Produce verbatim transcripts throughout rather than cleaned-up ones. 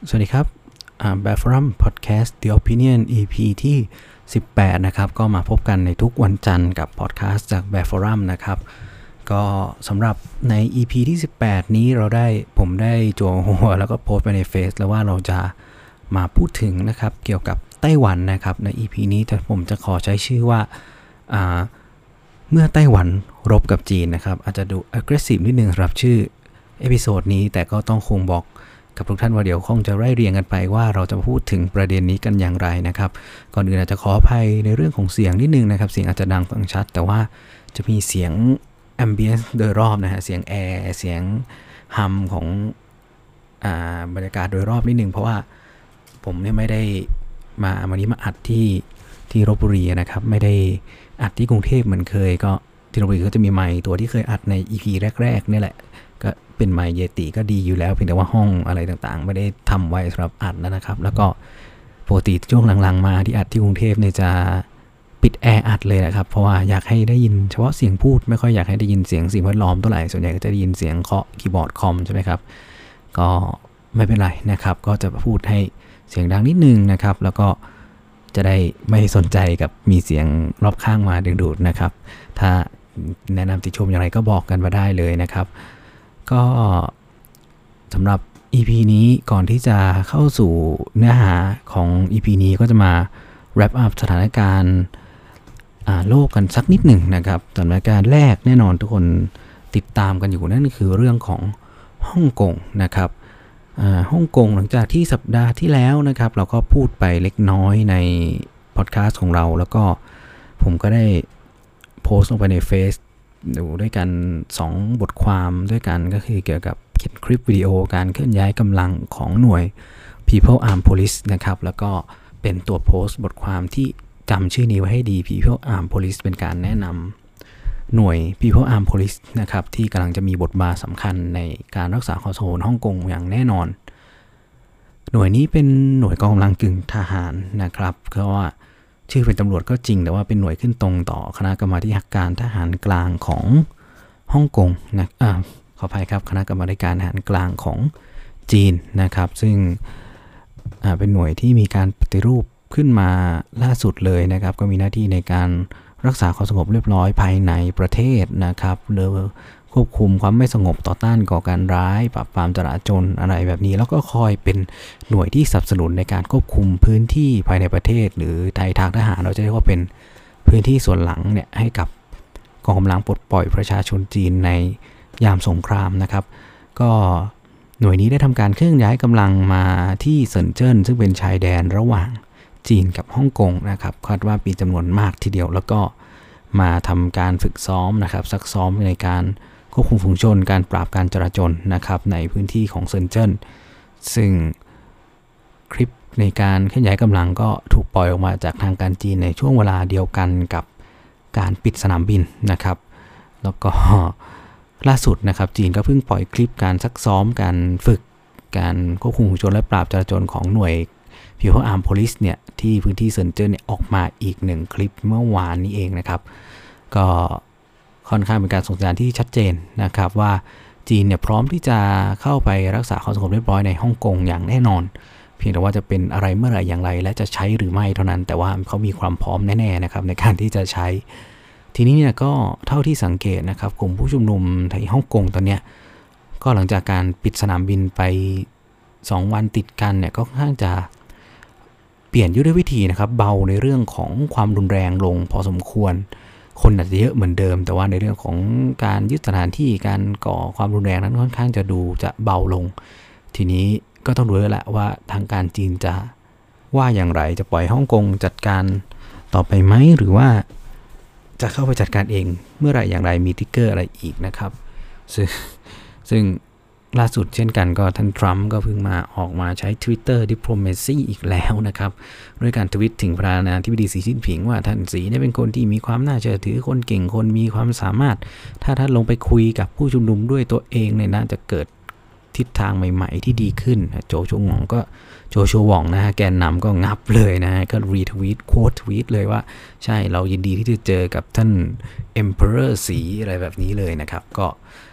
สวัสดีครับอ่า Bear Forum Podcast The Opinion อี พี ที่สิบแปดนะครับก็มาพบกันในทุกวันจันทร์กับพอดแคสต์จาก Bear Forum นะครับก็สำหรับใน อี พี ที่สิบแปดนี้เราได้ผมได้จั่วหัวแล้วก็โพสต์ไปในเฟซแล้วว่าเราจะมาพูดถึงนะครับเกี่ยวกับไต้หวันนะครับใน อี พี นี้แต่ผมจะขอใช้ชื่อว่าอ่าเมื่อไต้หวันรบกับจีนนะครับอาจจะดู aggressive นิดนึงสำหรับชื่อเอพิโซดนี้แต่ก็ต้องคงบอกกับทุกท่านว่าเดี๋ยวคงจะไล่เรียงกันไปว่าเราจะพูดถึงประเด็นนี้กันอย่างไรนะครับก่อนอื่นอาจจะขออภัยในเรื่องของเสียงนิดนึงนะครับเสียงอาจจะดังฟังชัดแต่ว่าจะมีเสียงแอมเบียนซ์โดยรอบนะฮะเสียงแอร์เสียงฮัมของอ่าบรรยากาศโดยรอบนิดนึงเพราะว่าผมเนี่ยไม่ได้มาวันนี้มาอัดที่ที่ลพบุรีนะครับไม่ได้อัดที่กรุงเทพเหมือนเคยก็ที่ลพบุรีก็จะมีไมค์ตัวที่เคยอัดใน อี พี แรกๆนี่แหละก็เป็นไมค์เยติก็ดีอยู่แล้วเพียงแต่ว่าห้องอะไรต่างๆไม่ได้ทำไว้สำหรับอัดแล้วนะครับแล้วก็ปกติช่วงหลังๆมาที่อัดที่กรุงเทพเนี่ยจะปิดแอร์อัดเลยนะครับเพราะว่าอยากให้ได้ยินเฉพาะเสียงพูดไม่ค่อยอยากให้ได้ยินเสียงสิ่งแวดล้อมเท่าไหร่ส่วนใหญ่ก็จะได้ยินเสียงเคาะคีย์บอร์ดคอมใช่ไหมครับก็ไม่เป็นไรนะครับก็จะพูดให้เสียงดังนิดนึงนะครับแล้วก็จะได้ไม่สนใจกับมีเสียงรอบข้างมาดึงดูดนะครับถ้าแนะนำติชมอย่างไรก็บอกกันมาได้เลยนะครับก็สำหรับ อี พี นี้ก่อนที่จะเข้าสู่เนื้อหาของ อี พี นี้ก็จะมา wrap up สถานการณ์โลกกันสักนิดหนึ่งนะครับสถานการณ์แรกแน่นอนทุกคนติดตามกันอยู่นั่นคือเรื่องของฮ่องกงนะครับฮ่องกงหลังจากที่สัปดาห์ที่แล้วนะครับเราก็พูดไปเล็กน้อยในพอดแคสต์ของเราแล้วก็ผมก็ได้โพสต์ลงไปในเฟซดูด้วยกันสองบทความด้วยกันก็คือเกี่ยวกับเขียนคลิปวิดีโอการเคลื่อนย้ายกำลังของหน่วย People Armed Police นะครับแล้วก็เป็นตัวโพสต์บทความที่จำชื่อนี้ไว้ให้ดี People Armed Police เป็นการแนะนำหน่วย People Armed Police นะครับที่กำลังจะมีบทบาทสำคัญในการรักษาความสงบฮ่องกงอย่างแน่นอนหน่วยนี้เป็นหน่วยกองกำลังกึ่งทหารนะครับเพราะว่าชื่อเป็นตำรวจก็จริงแต่ว่าเป็นหน่วยขึ้นตรงต่อคณะกรรมาธิการทหารกลางของฮ่องกงนะอ่าขออภัยครับคณะกรรมาธิการทหารกลางของจีนนะครับซึ่งอ่าเป็นหน่วยที่มีการปฏิรูปขึ้นมาล่าสุดเลยนะครับก็มีหน้าที่ในการรักษาความสงบเรียบร้อยภายในประเทศนะครับหรือควบคุมความไม่สงบต่อต้านก่อการร้ายปราบปรามจลาจลอะไรแบบนี้แล้วก็คอยเป็นหน่วยที่สนับสนุนในการควบคุมพื้นที่ภายในประเทศหรือในทางทหารเราจะเรียกว่าเป็นพื้นที่ส่วนหลังเนี่ยให้กับกองกำลังปลดปล่อยประชาชนจีนในยามสงครามนะครับก็หน่วยนี้ได้ทำการเคลื่อนย้ายกำลังมาที่เซินเจิ้นซึ่งเป็นชายแดนระหว่างจีนกับฮ่องกงนะครับคาดว่ามีจำนวนมากทีเดียวแล้วก็มาทำการฝึกซ้อมนะครับซักซ้อมในการควบคุมฝูงชนการปราบการจลาจลนะครับในพื้นที่ของเซินเจิ้นซึ่งคลิปในการเคลื่อนย้ายกำลังก็ถูกปล่อยออกมาจากทางการจีนในช่วงเวลาเดียวกันกับการปิดสนามบินนะครับแล้วก็ล่าสุดนะครับจีนก็เพิ่งปล่อยคลิปการซักซ้อมการฝึกการควบคุมฝูงชนและปราบจลาจลของหน่วย People Armed Police เนี่ยที่พื้นที่เซินเจิ้นเนี่ยออกมาอีกหนึ่งคลิปเมื่อวานนี้เองนะครับก็ค่อนข้างเป็นการส่งสัญญาณที่ชัดเจนนะครับว่าจีนเนี่ยพร้อมที่จะเข้าไปรักษาความสงบเรียบร้อยในฮ่องกงอย่างแน่นอนเพียงแต่ว่าจะเป็นอะไรเมื่อไหร่อย่างไรและจะใช้หรือไม่เท่านั้นแต่ว่าเขามีความพร้อมแน่ๆนะครับในการที่จะใช้ทีนี้เนี่ยก็เท่าที่สังเกตนะครับกลุ่มผู้ชุมนุมในฮ่องกงตอนเนี้ยก็หลังจากการปิดสนามบินไปสองวันติดกันเนี่ยก็ค่อนข้างจะเปลี่ยนยุทธวิธีนะครับเบาในเรื่องของความรุนแรงลงพอสมควรคนอาจจะเยอะเหมือนเดิมแต่ว่าในเรื่องของการยึดสถานที่การก่อความรุนแรงนั้นค่อนข้างจะดูจะเบาลงทีนี้ก็ต้องดูแล้วแหละว่าทางการจีนจะว่าอย่างไรจะปล่อยฮ่องกงจัดการต่อไปไหมหรือว่าจะเข้าไปจัดการเองเมื่อไหร่อย่างไรมีทิกเกอร์อะไรอีกนะครับซึ่งซึ่งล่าสุดเช่นกันก็ท่านทรัมป์ก็เพิ่งมาออกมาใช้ Twitter Diplomacy อีกแล้วนะครับด้วยการทวิตถึงประธานาธิบดีสีจิ้นผิงว่าท่านสีเนี่ยเป็นคนที่มีความน่าเชื่อถือคนเก่งคนมีความสามารถถ้าท่านลงไปคุยกับผู้ชุมนุมด้วยตัวเองเนี่ยน่าจะเกิดทิศทางใหม่ๆที่ดีขึ้นโจโฉหว่องก็โจโฉหว่องนะฮะแกนนำก็งับเลยนะฮะก็รีทวีตโค้ดทวีตเลยว่าใช่เรายินดีที่จะเจอกับท่าน Emperor สีอะไรแบบนี้เลยนะครับก็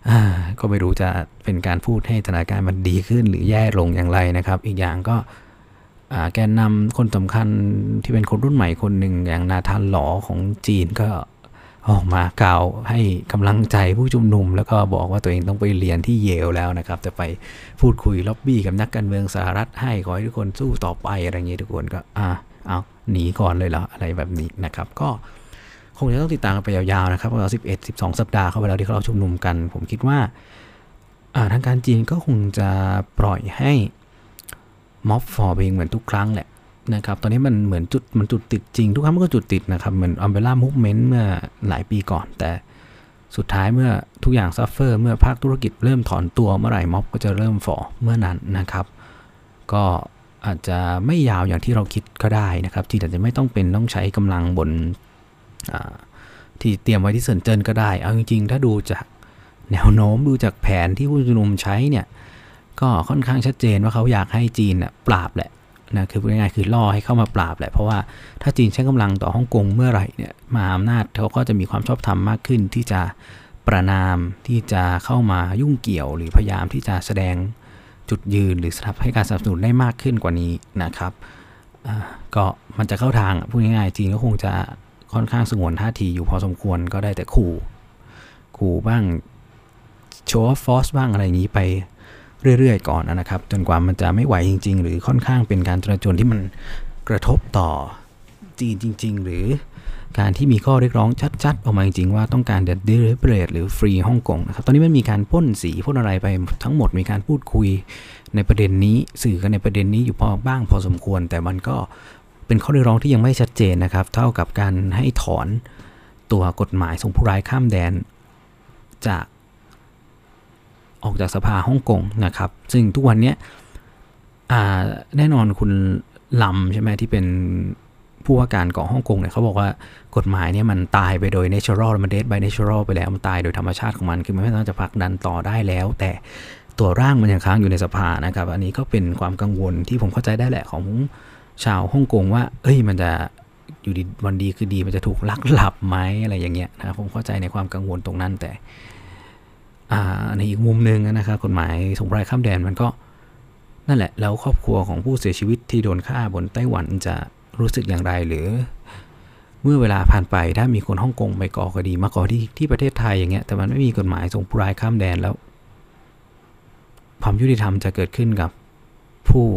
ก็ไม่รู้จะเป็นการพูดให้สถานการณ์มันดีขึ้นหรือแย่ลงอย่างไรนะครับอีกอย่างก็แกนนำคนสำคัญที่เป็นคนรุ่นใหม่คนหนึ่งอย่างนาธานหลอของจีนก็ออกมากล่าวให้กำลังใจผู้ชุมนุมแล้วก็บอกว่าตัวเองต้องไปเรียนที่เยลแล้วนะครับจะไปพูดคุยล็อบบี้กับนักการเมืองสหรัฐให้ขอให้ทุกคนสู้ต่อไปอะไรอย่างนี้ทุกคนก็อ่าเอาหนีก่อนเลยเหรออะไรแบบนี้นะครับก็คงจะต้องติดตามกันไปยาวๆนะครับเราสิบเอ็ด สิบสองสัปดาห์เข้าไปแล้วที่เราชุมนุมกันผมคิดว่าทางการจีนก็คงจะปล่อยให้ม็อบฟอร์เองเหมือนทุกครั้งแหละนะครับตอนนี้มันเหมือนจุดมันจุดติดจริงทุกครั้งมันก็จุดติดนะครับเหมือนอัมเบร่ามูฟเมนต์เมื่อหลายปีก่อนแต่สุดท้ายเมื่อทุกอย่างซัฟเฟอร์เมื่อภาคธุรกิจเริ่มถอนตัวเมื่อไหร่ม็อบก็จะเริ่มฟอร์เมื่อนั้นนะครับก็อาจจะไม่ยาวอย่างที่เราคิดก็ได้นะครับที่อาจจะไม่ต้องเป็นต้องใช้กำลังบนที่เตรียมไว้ที่เซินเจิ้นก็ได้เอาจริงๆถ้าดูจากแนวโน้มดูจากแผนที่ผู้ชุมนุมใช้เนี่ยก็ค่อนข้างชัดเจนว่าเขาอยากให้จีนปราบแหละนะคือพูดง่ายๆคือล่อให้เข้ามาปราบแหละเพราะว่าถ้าจีนใช้กำลังต่อฮ่องกงเมื่อไหร่เนี่ยมหาอำนาจเขาก็จะมีความชอบธรรมมากขึ้นที่จะประนามที่จะเข้ามายุ่งเกี่ยวหรือพยายามที่จะแสดงจุดยืนหรือสนับให้การสนับสนุนได้มากขึ้นกว่านี้นะครับก็มันจะเข้าทางพูดง่ายๆจีนก็คงจะค่อนข้างสงวนท่าทีอยู่พอสมควรก็ได้แต่ขู่ขู่บ้างโชว์ฟอสบ้างอะไรอย่างนี้ไปเรื่อยๆก่อนนะครับจนกว่ามันจะไม่ไหวจริงๆหรือค่อนข้างเป็นการจราจรที่มันกระทบต่อจีนจริงๆหรือการที่มีข้อเรียกร้องชัดๆออกมาจริงๆว่าต้องการ deliberate หรือ free ฮ่องกงนะครับตอนนี้มันมีการพ่นสีพ่นอะไรไปทั้งหมดมีการพูดคุยในประเด็นนี้สื่อกันในประเด็นนี้อยู่พอบ้างพอสมควรแต่มันก็เป็นข้อเรียกร้องที่ยังไม่ชัดเจนนะครับเท่ากับการให้ถอนตัวกฎหมายส่งผู้ร้ายข้ามแดนจากออกจากสภาฮ่องกงนะครับซึ่งทุกวันนี้แน่นอนคุณลำใช่ไหมที่เป็นผู้ว่าการของฮ่องกงเนี่ยเขาบอกว่ากฎหมายเนี่ยมันตายไปโดย natural มัน dead by natural ไปแล้วมันตายโดยธรรมชาติของมันคือมันไม่สามารถจะผลักดันต่อได้แล้วแต่ตัวร่างมันยังค้างอยู่ในสภานะครับอันนี้ก็เป็นความกังวลที่ผมเข้าใจได้แหละของชาวฮ่องกงว่าเอ้ยมันจะอยู่ดีวันดีคือดีมันจะถูกลักหลับไหมอะไรอย่างเงี้ยนะครับผมเข้าใจในความกังวลตรงนั้นแต่ในอีกมุมนึงนะครับกฎหมายสงครามข้ามแดนมันก็นั่นแหละแล้วครอบครัวของผู้เสียชีวิตที่โดนฆ่าบนไต้หวันจะรู้สึกอย่างไรหรือเมื่อเวลาผ่านไปถ้ามีคนฮ่องกงไปก่อคดีมาก่อที่ที่ประเทศไทยอย่างเงี้ยแต่มันไม่มีกฎหมายส่งผู้ร้ายข้ามแดนแล้วความยุติธรรมจะเกิดขึ้นกับผู้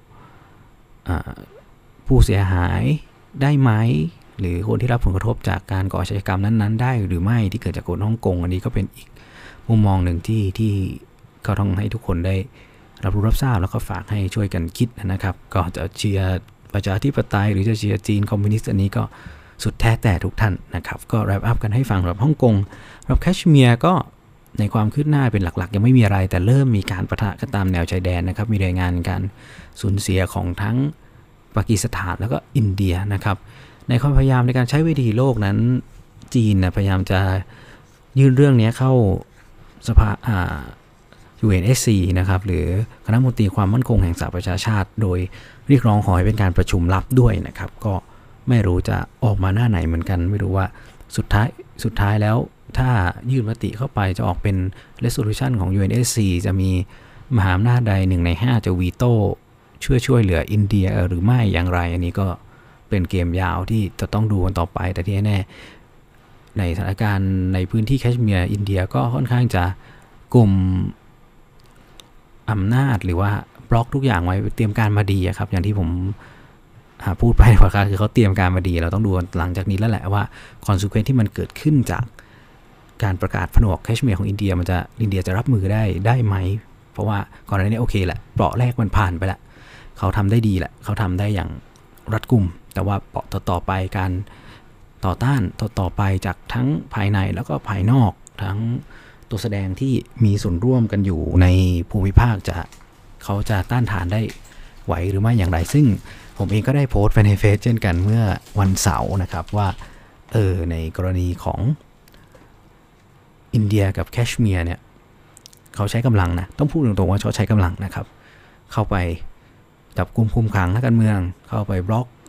ผู้เสียหายได้ไหมหรือคนที่รับผลกระทบจากการก่ออาชญากรรมนั้นๆได้หรือไม่ที่เกิดจากคนฮ่องกงอันนี้ก็เป็นอีกมุมมองหนึ่งที่ที่ก็ต้องให้ทุกคนได้รับรู้รับทราบแล้วก็ฝากให้ช่วยกันคิดนะครับก็จะเชียร์ประชาธิปไตยหรือจะเชียร์จีนคอมมิวนิสต์อันนี้ก็สุดแท้แต่ทุกท่านนะครับก็แรปอัพกันให้ฟังสำหรับฮ่องกงสำหรับแคชเมียร์ก็ในความคืบหน้าเป็นหลักๆยังไม่มีอะไรแต่เริ่มมีการปะทะกันตามแนวชายแดนนะครับมีรายงานการสูญเสียของทั้งปากีสถานแล้วก็อินเดียนะครับในความพยายามในการใช้เวทีโลกนั้นจีนนะพยายามจะยื่นเรื่องนี้เข้าสภาอ่า ยู เอ็น เอส ซี นะครับหรือคณะมนตรีความมั่นคงแห่งสหประชาชาติโดยเรียกร้องขอให้เป็นการประชุมลับด้วยนะครับก็ไม่รู้จะออกมาหน้าไหนเหมือนกันไม่รู้ว่าสุดท้ายสุดท้ายแล้วถ้ายื่นมติเข้าไปจะออกเป็น resolution ของ ยู เอ็น เอส ซี จะมีมหาอำนาจใดหนึ่งในห้าจะวีโต้ช่วยช่วยเหลืออินเดียหรือไม่อย่างไรอันนี้ก็เป็นเกมยาวที่จะต้องดูกันต่อไปแต่ที่แน่ในสถานการณ์ในพื้นที่แคชเมียร์อินเดียก็ค่อนข้างจะกลุ่มอำนาจหรือว่าบล็อกทุกอย่างไว้เตรียมการมาดีครับอย่างที่ผมพูดไปว่าคือเขาเตรียมการมาดีเราต้องดูหลังจากนี้แล้วแหละว่าคอนซิเควนซ์ที่มันเกิดขึ้นจากการประกาศผนวกแคชเมียร์ของอินเดียมันจะอินเดียจะรับมือได้ได้ไหมเพราะว่าก่อนหน้านี้โอเคแหละเปราะแรกมันผ่านไปแล้วเขาทำได้ดีแหละเขาทำได้อย่างรัดกุมแต่ว่าเปราะต่อๆไปการต่อต้านต่อๆไปจากทั้งภายในแล้วก็ภายนอกทั้งตัวแสดงที่มีส่วนร่วมกันอยู่ในภูมิภาคจะเขาจะต้านทานได้ไหวหรือไม่อย่างไรซึ่งผมเองก็ได้โพสต์ไปในเฟซเช่นกันเมื่อวันเสาร์นะครับว่าเออในกรณีของอินเดียกับแคชเมียร์เนี่ยเขาใช้กำลังนะต้องพูดตรงๆว่าเขาใช้กำลังนะครับเข้าไปจับกุมคุมขังนักการเมืองเข้าไปบล็อก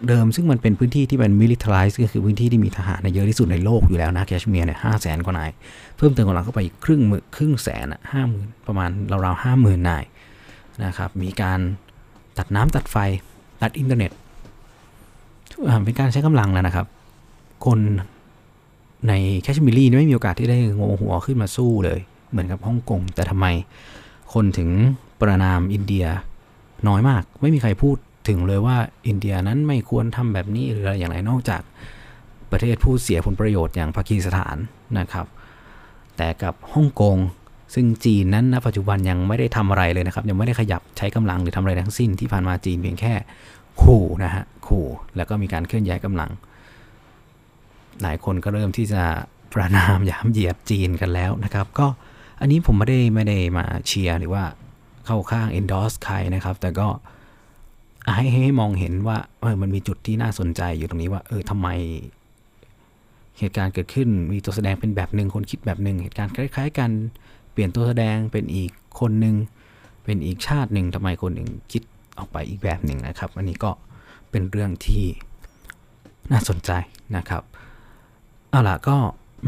เดิมซึ่งมันเป็นพื้นที่ที่เป็น militarized ก็คือพื้นที่ที่มีทหารเยอะที่สุดในโลกอยู่แล้วนะแคชเมียร์เนี่ยห้าแสนกว่านายเพิ่มเติมกำลังเข้าไปอีกครึ่งหมื่นครึ่งแสนอ่ะห้าหมื่นประมาณราวๆห้าหมื่นนายนะครับมีการตัดน้ำตัดไฟตัดอินเทอร์เน็ตเป็นการใช้กำลังแล้วนะครับคนในแคชเมียร์ไม่มีโอกาสที่ได้งอหัวขึ้นมาสู้เลยเหมือนกับฮ่องกงแต่ทำไมคนถึงประณามอินเดียน้อยมากไม่มีใครพูดถึงเลยว่าอินเดียนั้นไม่ควรทำแบบนี้หรืออะไรอย่างไรนอกจากประเทศผู้เสียผลประโยชน์อย่างปากีสถานนะครับแต่กับฮ่องกงซึ่งจีนนั้นณปัจจุบันยังไม่ได้ทำอะไรเลยนะครับยังไม่ได้ขยับใช้กำลังหรือทำอะไรทั้งสิ้นที่ผ่านมาจีนเพียงแค่ขู่นะฮะขู่แล้วก็มีการเคลื่อนย้ายกำลังหลายคนก็เริ่มที่จะประณามหยามเหยียดจีนกันแล้วนะครับก็อันนี้ผมไม่ได้ไม่ได้มาเชียร์หรือว่าเข้าข้าง endorse ใครนะครับแต่ก็ให้ให้มองเห็นว่าเออมันมีจุดที่น่าสนใจอยู่ตรงนี้ว่าเออทำไมเหตุการณ์เกิดขึ้นมีตัวแสดงเป็นแบบหนึ่งคนคิดแบบหนึ่งเหตุการณ์คล้ายๆกันเปลี่ยนตัวแสดงเป็นอีกคนหนึ่งเป็นอีกชาติหนึ่งทำไมคนหนึ่งคิดออกไปอีกแบบหนึ่งนะครับอันนี้ก็เป็นเรื่องที่น่าสนใจนะครับเอาล่ะก็มา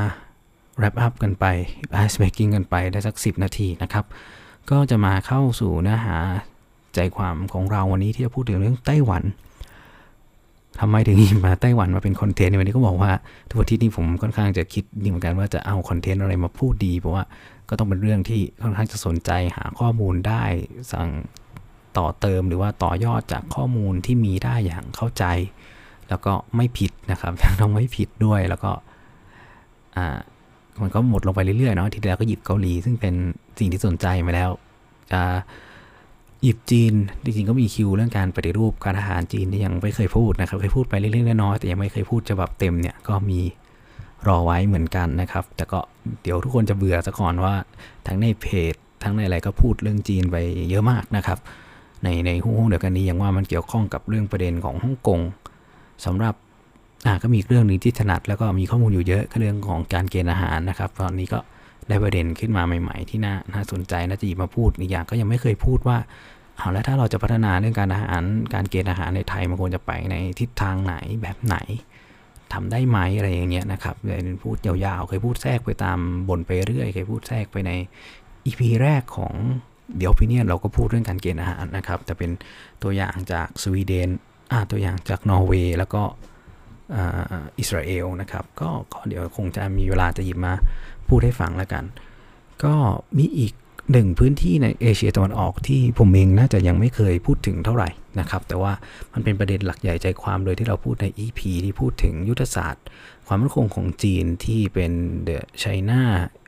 wrap up กันไป ice breaking กันไปได้สักสิบนาทีนะครับก็จะมาเข้าสู่เนื้อหาใจความของเราวันนี้ที่จะพูดถึงเรื่องไต้หวันทำไมถึงมาไต้หวันมาเป็นคอนเทนต์ในวันนี้ก็บอกว่าทุกอาทิตย์นี้ผมค่อนข้างจะคิดดีเหมือนกันว่าจะเอาคอนเทนต์อะไรมาพูดดีเพราะว่าก็ต้องเป็นเรื่องที่ค่อนข้างจะสนใจหาข้อมูลได้สั่งต่อเติมหรือว่าต่อยอดจากข้อมูลที่มีได้อย่างเข้าใจแล้วก็ไม่ผิดนะครับต้องไม่ผิดด้วยแล้วก็อ่ามันก็หมดลงไปเรื่อยๆเนาะทีเดียวก็หยิบเกาหลีซึ่งเป็นสิ่งที่สนใจมาแล้วจะหยิบจีนจริงๆก็มีคิวเรื่องการปฏิรูปการทหารจีนที่ยังไม่เคยพูดนะครับเคยพูดไปเล็กๆน้อยๆแต่ยังไม่เคยพูดฉบับเต็มเนี่ยก็มีรอไว้เหมือนกันนะครับแต่ก็เดี๋ยวทุกคนจะเบื่อซะก่อนว่าทั้งในเพจทั้งในอะไรก็พูดเรื่องจีนไปเยอะมากนะครับในในห้วงเดียวกันนี้ยังว่ามันเกี่ยวข้องกับเรื่องประเด็นของฮ่องกงสำหรับอ่าก็มีเรื่องนึงที่ถนัดแล้วก็มีข้อมูลอยู่เยอะก็เรื่องของการเกณฑ์อาหารนะครับตอนนี้ก็ได้ประเด็นขึ้นมาใหม่ๆที่น่าน่าสนใจน่าจะหยิบมาพูดอีกอย่างก็ยังไม่เคยพูดว่าเอาแล้วถ้าเราจะพัฒนาเรื่องการอาหารการเกณฑ์อาหารในไทยมันควรจะไปในทิศทางไหนแบบไหนทำได้ไหมอะไรอย่างเงี้ยนะครับเลยพูดยาวๆเคยพูดแทรกไปตามบ่นไปเรื่อยเคยพูดแทรกไปใน อี พี แรกของ The Opinion เราก็พูดเรื่องการเกณฑ์อาหารนะครับแต่เป็นตัวอย่างจากสวีเดนอ่าตัวอย่างจากนอร์เวย์แล้วก็อิสราเอลนะครับก็เดี๋ยวคงจะมีเวลาจะหยิบมาพูดให้ฟังแล้วกันก็มีอีกหนึ่งพื้นที่ในเอเชียตะวันออกที่ผมเองน่าจะยังไม่เคยพูดถึงเท่าไหร่นะครับแต่ว่ามันเป็นประเด็นหลักใหญ่ใจความเลยที่เราพูดใน อี พี ที่พูดถึงยุทธศาสตร์ความมั่นคงของจีนที่เป็น The China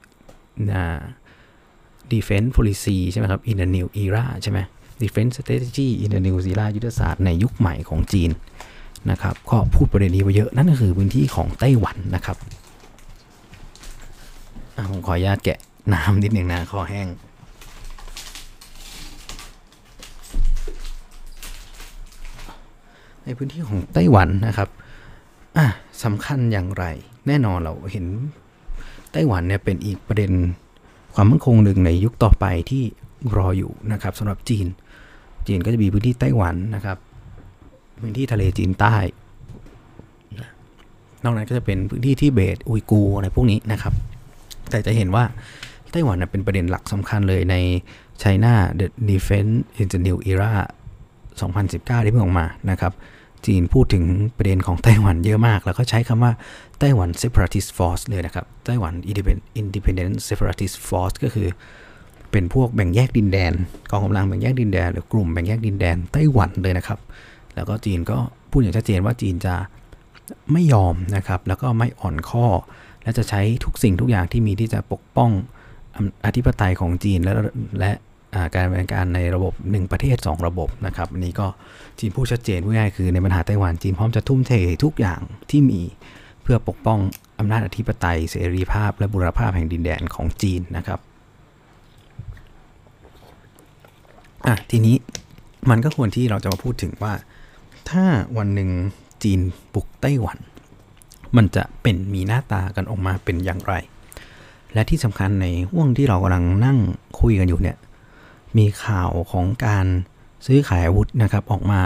Defense Policy ใช่ไหมครับ in the new era ใช่ไหม Defense Strategy in the new era ยุทธศาสตร์ในยุคใหม่ของจีนนะครับก็พูดประเด็นนี้ไปเยอะนั่นก็คือพื้นที่ของไต้หวันนะครับผมขออนุญาตแกะน้ำนิดหนึ่งนะคอแห้งในพื้นที่ของไต้หวันนะครับอ่ะสำคัญอย่างไรแน่นอนเราเห็นไต้หวันเนี่ยเป็นอีกประเด็นความมั่นคงหนึ่งในยุคต่อไปที่รออยู่นะครับสำหรับจีนจีนก็จะมีพื้นที่ไต้หวันนะครับพื้นที่ทะเลจีนใต้นอกนั้นก็จะเป็นพื้นที่ที่เบตอุยกูร์อะไรพวกนี้นะครับแต่จะเห็นว่าไต้หวันเป็นประเด็นหลักสำคัญเลยใน China The Defense in the New Era สองพันสิบเก้าที่เพิ่งออกมานะครับจีนพูดถึงประเด็นของไต้หวันเยอะมากแล้วก็ใช้คำว่าไต้หวัน Separatist Force เลยนะครับไต้หวัน Independent Separatist Force ก็คือเป็นพวกแบ่งแยกดินแดนกองกำลังแบ่งแยกดินแดนหรือกลุ่มแบ่งแยกดินแดนไต้หวันเลยนะครับแล้วก็จีนก็พูดอย่างชัดเจนว่าจีนจะไม่ยอมนะครับแล้วก็ไม่อ่อนข้อและจะใช้ทุกสิ่งทุกอย่างที่มีที่จะปกป้องอธิปไตยของจีนและและการดำเนินการในระบบหนึ่งประเทศสองระบบนะครับอันนี้ก็จีนพูดชัดเจนพูดง่ายคือในปัญหาไต้หวันจีนพร้อมจะทุ่มเททุกอย่างที่มีเพื่อปกป้องอำนาจอธิปไตยเสรีภาพและบูรณภาพแห่งดินแดนของจีนนะครับอ่ะทีนี้มันก็ควรที่เราจะมาพูดถึงว่าถ้าวันหนึ่งจีนบุกไต้หวันมันจะเป็นมีหน้าตากันออกมาเป็นอย่างไรและที่สำคัญในห่วงที่เรากำลังนั่งคุยกันอยู่เนี่ยมีข่าวของการซื้อขายอาวุธนะครับออกมา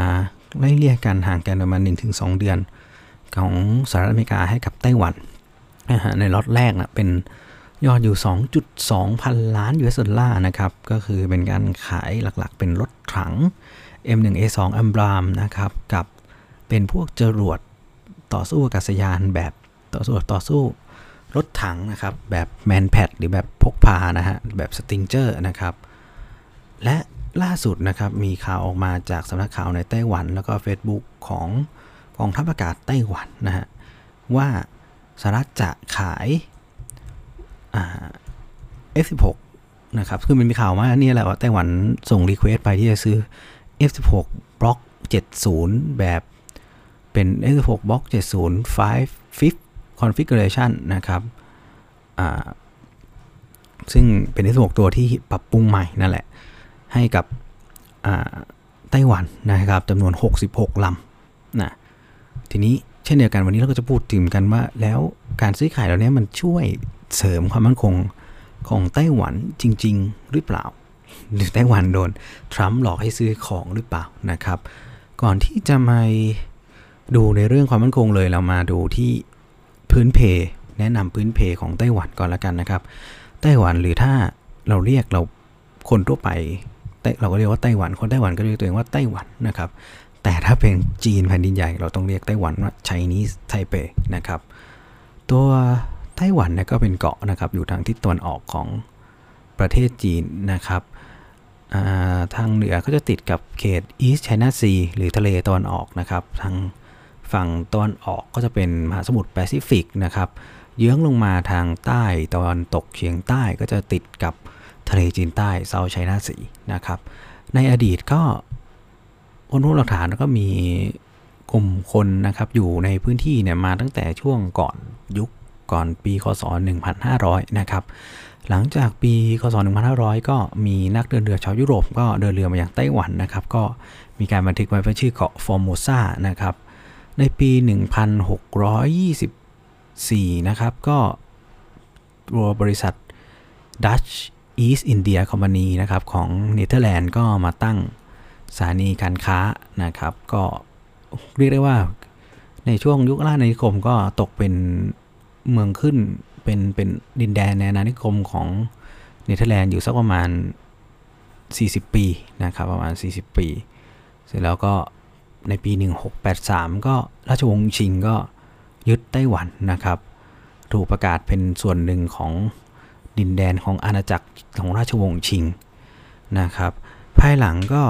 ไล่เลี่ยกันห่างกันประมาณ หนึ่งถึงสอง เดือนของสหรัฐอเมริกาให้กับไต้หวันนะฮะในล็อตแรกนะเป็นยอดอยู่ สองจุดสอง พันล้าน ยู เอส ดอลลาร์นะครับก็คือเป็นการขายหลักๆเป็นรถถัง เอ็ม หนึ่ง เอ สอง Abrams นะครับกับเป็นพวกจรวดต่อสู้อากาศยานแบบต่อสู้ต่อสู้รถถังนะครับแบบแมนแพดหรือแบบพกพานะฮะแบบสติงเจอร์นะครับและล่าสุดนะครับมีข่าวออกมาจากสำนักข่าวในไต้หวันแล้วก็ Facebook ของกองทัพอากาศไต้หวันนะฮะว่าสหรัฐจะขายอ่า เอฟ สิบหก นะครับคือมันมีข่าวมาเนี่ยแหละว่าไต้หวันส่งรีเควสต์ไปที่จะซื้อ เอฟ สิบหก Block เจ็ดสิบแบบเป็น เอฟ สิบหก Block เจ็ดสิบ five fifth configuration นะครับอ่าซึ่งเป็น เอฟ สิบหก ตัวที่ปรับปรุงใหม่นั่นแหละให้กับไต้หวันนะครับจำนวนหกสิบหกลำนะทีนี้เช่นเดียวกันวันนี้เราก็จะพูดถึงกันว่าแล้วการซื้อขายเหล่านี้มันช่วยเสริมความมั่นคงของไต้หวันจริงๆหรือเปล่าหรือไต้หวันโดนทรัมป์หลอกให้ซื้อของหรือเปล่านะครับก่อนที่จะมาดูในเรื่องความมั่นคงเลยเรามาดูที่พื้นเพแนะนำพื้นเพของไต้หวันก่อนละกันนะครับไต้หวันหรือถ้าเราเรียกเราคนทั่วไปเราก็เรียกว่าไต้หวันคนไต้หวันก็เรียกตัวเองว่าไต้หวันนะครับแต่ถ้าเป็นจีนแผ่นดินใหญ่เราต้องเรียกไต้หวันว่า Chinese Taipei นะครับตัวไต้หวันเนี่ยก็เป็นเกาะนะครับอยู่ทางทิศตะวันออกของประเทศจีนนะครับทางเหนือก็จะติดกับเขต East China Sea หรือทะเลตะวันออกนะครับทางฝั่งตะวันออกก็จะเป็นมหาสมุทรแปซิฟิกนะครับเยื้องลงมาทางใต้ตะวันตกเฉียงใต้ก็จะติดกับทะเลจีนใต้ South China Sea นะครับในอดีตก็คนรู้หลักฐานแล้วก็มีกลุ่มคนนะครับอยู่ในพื้นที่เนี่ยมาตั้งแต่ช่วงก่อนยุคก่อนปีคศหนึ่งพันห้าร้อยนะครับหลังจากปีคศหนึ่งพันห้าร้อยก็มีนักเดินเรือชาวยุโรปก็เดินเรือมาอย่างไต้หวันนะครับก็มีการบันทึกไว้เป็นชื่อเกาะฟอร์โมซานะครับในปีหนึ่งพันหกร้อยยี่สิบสี่นะครับก็บริษัท Dutch East India Company นะครับของเนเธอร์แลนด์ก็มาตั้งสถานีการค้านะครับก็เรียกได้ว่าในช่วงยุคล่าอาณานิคมก็ตกเป็นเมืองขึ้นเป็นเป็นดินแดนในอาณานิคมของเนเธอร์แลนด์อยู่สักประมาณสี่สิบปีนะครับประมาณสี่สิบปีเสร็จแล้วก็ในปีหนึ่งพันหกร้อยแปดสิบสามก็ราชวงศ์ชิงก็ยึดไต้หวันนะครับถูกประกาศเป็นส่วนหนึ่งของดินแดนของอาณาจักรของราชวงศ์ชิงนะครับภายหลังก็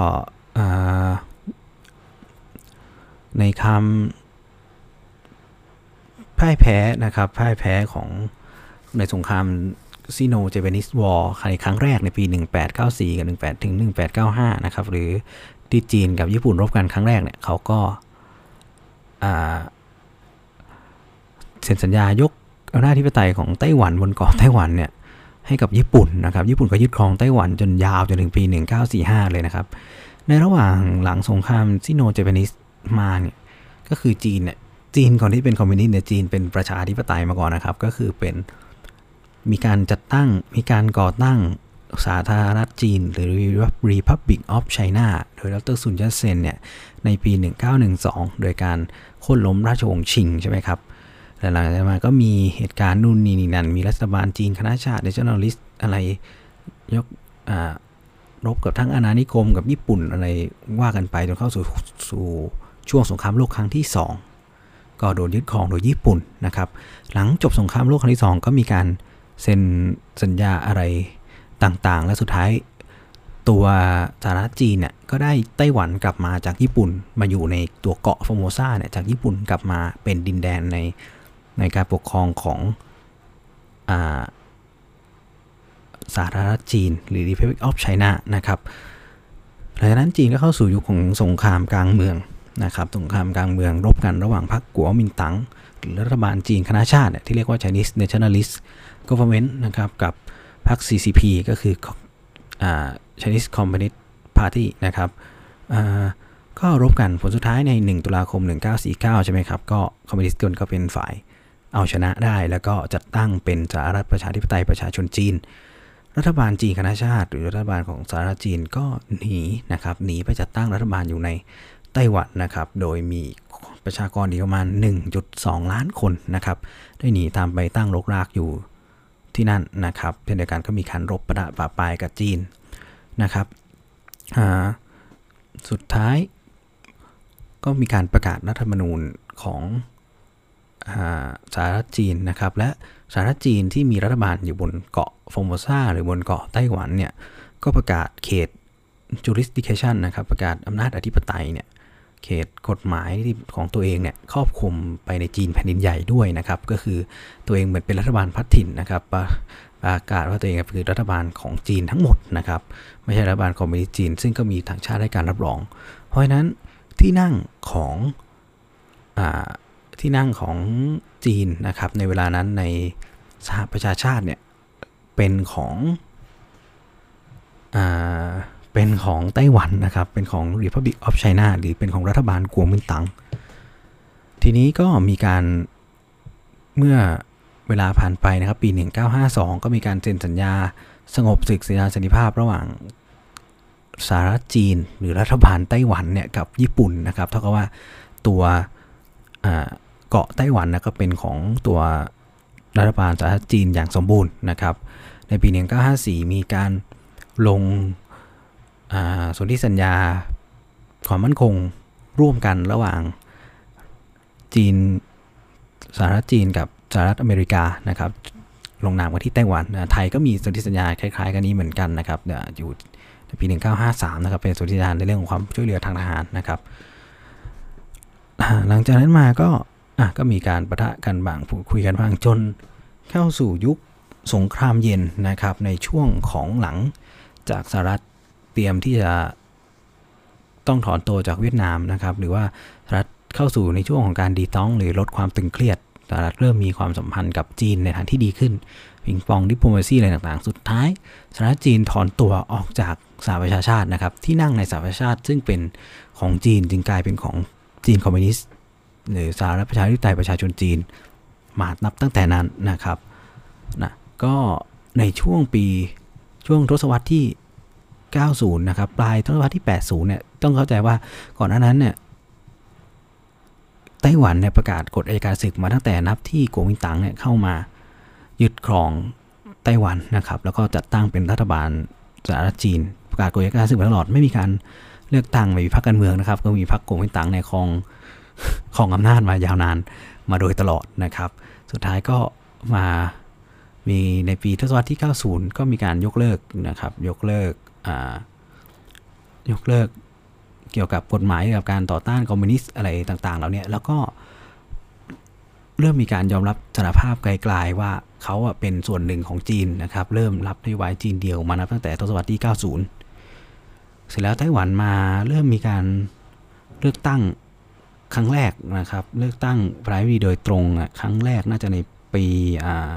ในคำพ่ายแพ้นะครับพ่ายแพ้ของในสงครามซิโนเจเปนิสวอร์ในครั้งแรกในปีหนึ่งพันแปดร้อยเก้าสิบสี่กับหนึ่งพันแปดร้อยถึงหนึ่งพันแปดร้อยเก้าสิบห้านะครับหรือที่จีนกับญี่ปุ่นรบกันครั้งแรกเนี่ยเขาก็เซ็นสัญญายกอำนาจอธิปไตยของไต้หวันบนเกาะไต้หวันเนี่ยให้กับญี่ปุ่นนะครับญี่ปุ่นก็ยึดครองไต้หวันจนยาวจนถึงปีหนึ่งพันเก้าร้อยสี่สิบห้าเลยนะครับในระหว่างหลังสงครามซิโนเจเปนิสมาเนี่ยก็คือจีนเนี่ยจีนก่อนที่เป็นคอมมิวนิสต์เนี่ยจีนเป็นประชาธิปไตยมาก่อนนะครับก็คือเป็นมีการจัดตั้งมีการก่อตั้งสาธารณรัฐจีนหรือ Republic of China โดยดร.ซุนยัตเซนเนี่ยในปีหนึ่งพันเก้าร้อยสิบสองโดยการโค่นล้มราชวงศ์ชิงใช่ไหมครับแต่หลังจากนั้นก็มีเหตุการณ์นู่นนี่นั่นมีรัฐบาลจีนคณะชาติ Nationalist อะไรยกอ่ารบกับทั้งอาณานิคมกับญี่ปุ่นอะไรว่ากันไปจนเข้าสู่สู่ช่วงสงครามโลกครั้งที่สองก็โดนยึดครองโดยญี่ปุ่นนะครับหลังจบสงครามโลกครั้งที่สองก็มีการเซ็นสัญญาอะไรต่างๆและสุดท้ายตัวสหรัฐจีนเนี่ยก็ได้ไต้หวันกลับมาจากญี่ปุ่นมาอยู่ในตัวเกาะฟอร์โมซาเนี่ยจากญี่ปุ่นกลับมาเป็นดินแดนในในการปกครองของอ่าสาธารณรัฐจีนหรือ Republic of China นะครับหลังจากนั้นจีนก็เข้าสู่ยุคของสงครามกลางเมืองนะครับสงครามกลางเมืองรบกันระหว่างพรรคกัวมินตั๋งหรือรัฐบาลจีนคณะชาติที่เรียกว่า Chinese Nationalist Government นะครับกับพรรค ซี ซี พี ก็คืออ่า Chinese Communist Party นะครับอ่าก็รบกันผลสุดท้ายในหนึ่งตุลาคมหนึ่งพันเก้าร้อยสี่สิบเก้าใช่ไหมครับก็คอมมิวนิสต์ก็เป็นฝ่ายเอาชนะได้แล้วก็จัดตั้งเป็นสหรัฐประชาธิปไตยประชาชนจีนรัฐบาลจีนคณะชาติหรือรัฐบาลของสหรัฐจีนก็หนีนะครับหนีไปจัดตั้งรัฐบาลอยู่ในไต้หวันนะครับโดยมีประชากรอีกประมาณ หนึ่งจุดสอง ล้านคนนะครับได้หนีตามไปตั้งรกรากอยู่ที่นั่นนะครับเช่นเดียวกันก็มีการรบปะทะปะปายกับจีนนะครับสุดท้ายก็มีการประกาศรัฐธรรมนูญของสหรัฐจีนนะครับและสหรัฐจีนที่มีรัฐบาลอยู่บนเกาะฟอร์โมซาหรือบนเกาะไต้หวันเนี่ยก็ประกาศเขต jurisdiction นะครับประกาศอำนาจอธิปไตยเนี่ยเขตกฎหมายของตัวเองเนี่ยครอบคลุมไปในจีนแผ่นดินใหญ่ด้วยนะครับก็คือตัวเองเหมือนเป็นรัฐบาลพัฒถิ่นนะครับประกาศว่าตัวเองคือรัฐบาลของจีนทั้งหมดนะครับไม่ใช่รัฐบาลคอมมิวนิสต์จีนซึ่งก็มีต่างชาติให้การรับรองเพราะฉะนั้นที่นั่งของอ่าที่นั่งของจีนนะครับในเวลานั้นในสหประชาชาติเนี่ยเป็นของอ่าเป็นของไต้หวันนะครับเป็นของ Republic of China หรือเป็นของรัฐบาลกัวมินตั๋งทีนี้ก็มีการเมื่อเวลาผ่านไปนะครับปีหนึ่งพันเก้าร้อยห้าสิบสองก็มีการเซ็นสัญญาสงบศึกสัญญาสันติภาพระหว่างสหรัฐจีนหรือรัฐบาลไต้หวันเนี่ยกับญี่ปุ่นนะครับเท่ากับว่าตัวเกาะไต้หวันนะก็เป็นของตัวรัฐบาลสหรัฐจีนอย่างสมบูรณ์นะครับในปีหนึ่งพันเก้าร้อยห้าสิบสี่มีการลงสนธิสัญญาความมั่นคงร่วมกันระหว่างจีนสหรัฐจีนกับสหรัฐอเมริกานะครับลงนามกันที่ไต้หวันไทยก็มีสนธิสัญญาคล้ายๆกันนี้เหมือนกันนะครับอยู่ในปีหนึ่งพันเก้าร้อยห้าสิบสามนะครับเป็นสนธิสัญญาในเรื่องของความช่วยเหลือทางทหารนะครับหลังจากนั้นมาก็ก็มีการปะทะกันบ้างพูดคุยกันบ้างจนเข้าสู่ยุคสงครามเย็นนะครับในช่วงของหลังจากสหรัฐเตรียมที่จะต้องถอนตัวจากเวียดนามนะครับหรือว่าสหรัฐเข้าสู่ในช่วงของการดีต้องหรือลดความตึงเครียดสหรัฐเริ่มมีความสัมพันธ์กับจีนในทางที่ดีขึ้นปิงปองดิปโลมาซีอะไรต่างๆสุดท้ายสหรัฐจีนถอนตัวออกจากสหประชาชาตินะครับที่นั่งในสหประชาชาติซึ่งเป็นของจีนจึงกลายเป็นของจีนคอมมิวนิสต์หรือสหรัฐประชาธิปไตยประชาชนจีนมานับตั้งแต่นั้นนะครับนะก็ในช่วงปีช่วงทศวรรษที่เก้าสิบนะครับปลายทศวรรษที่แปดสิบเนี่ยต้องเข้าใจว่าก่อนหน้านั้นเนี่ยไต้หวันเนี่ยประกาศกฎอัยการศึกมาตั้งแต่นับที่กัวมินตั๋งเนี่ยเข้ามายึดครองไต้หวันนะครับแล้วก็จัดตั้งเป็นรัฐบาลสหรัฐจีนประกาศกฎอัยการศึกมาตลอดไม่มีการเลือกตั้งไม่มีพรรคการเมืองนะครับก็มีพรรคกัวมินตั๋งในครองครองอำนาจมายาวนานมาโดยตลอดนะครับสุดท้ายก็มามีในปีทศวรรษที่เก้าสิบก็มีการยกเลิกนะครับยกเลิกยกเลิกเกี่ยวกับกฎหมายกับการต่อต้านคอมมิวนิสต์อะไรต่างๆเหล่านี้แล้วก็เริ่มมีการยอมรับสารภาพไกลๆว่าเขาเป็นส่วนหนึ่งของจีนนะครับเริ่มรับนโยบายจีนเดียวมานับตั้งแต่ทศวรรษที่เก้าสิบเสร็จแล้วไต้หวันมาเริ่มมีการเลือกตั้งครั้งแรกนะครับเลือกตั้งประธานาธิบดีโดยตรงครั้งแรกน่าจะในปีอ่า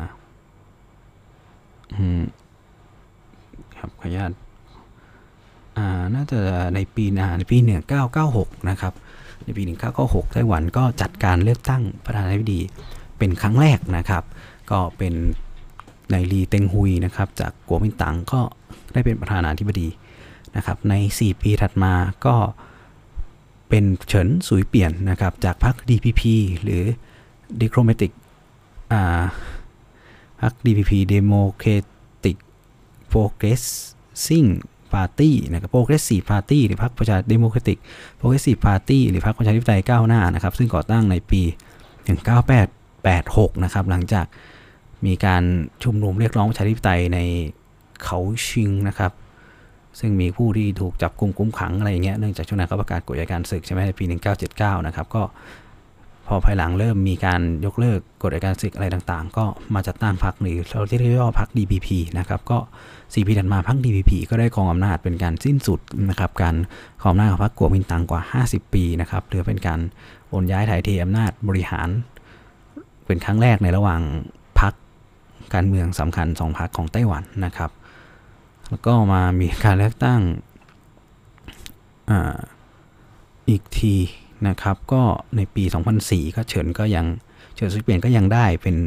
ครับขออนุญาตอ่าน่าจะในปีอ่าในปีหนึ่งพันเก้าร้อยเก้าสิบหกนะครับในปีหนึ่งพันเก้าร้อยเก้าสิบหกไต้หวันก็จัดการเลือกตั้งประธานาธิบดีเป็นครั้งแรกนะครับก็เป็นในลีเต็งฮุยนะครับจากกัวมินตั๋งก็ได้เป็นประธานาธิบดีนะครับในสี่ปีถัดมาก็เป็นเฉินสุยเปี่ยนนะครับจากพรรค ดี พี พี หรือ Democratic อ่าพรรค ดี พี พี Democratic Progressing Party นะครับ Progressive Party หรือพรรคประชา Democratic Progressive Party หรือพรรคประชาธิปไตยก้าวหน้านะครับซึ่งก่อตั้งในปีหนึ่งพันเก้าร้อยแปดสิบหกนะครับหลังจากมีการชุมนุมเรียกร้องประชาธิปไตยในเขาชิงนะครับซึ่งมีผู้ที่ถูกจับกุมกุมขังอะไรอย่างเงี้ยเนื่องจากช่วงนั้นเขาประกาศกฎอัยการศึกใช่ไหมในปีหนึ่งพันเก้าร้อยเจ็ดสิบเก้านะครับก็พอภายหลังเริ่มมีการยกเลิกกฎอัยการศึกอะไรต่างๆก็มาจัดตั้งพรรคหรือเราเรียกว่าพรรค ดี พี พี นะครับก็สี่ปีถัดมาพรรค ดี พี พี ก็ได้ครองอำนาจเป็นการสิ้นสุดนะครับการครองอำนาจของพรรคกัวมินตั๋งกว่าห้าสิบปีนะครับหรือเป็นการโอนย้ายถ่ายเทอำนาจบริหารเป็นครั้งแรกในระหว่างพรรคการเมืองสำคัญสองพรรคของไต้หวันนะครับแล้วก็มามีการเลือกตั้ง อ, อีกทีนะครับก็ในปีสองพันสี่ก็เฉินก็ยังเฉินสุยเปี่ยนก็ยังได้เป็น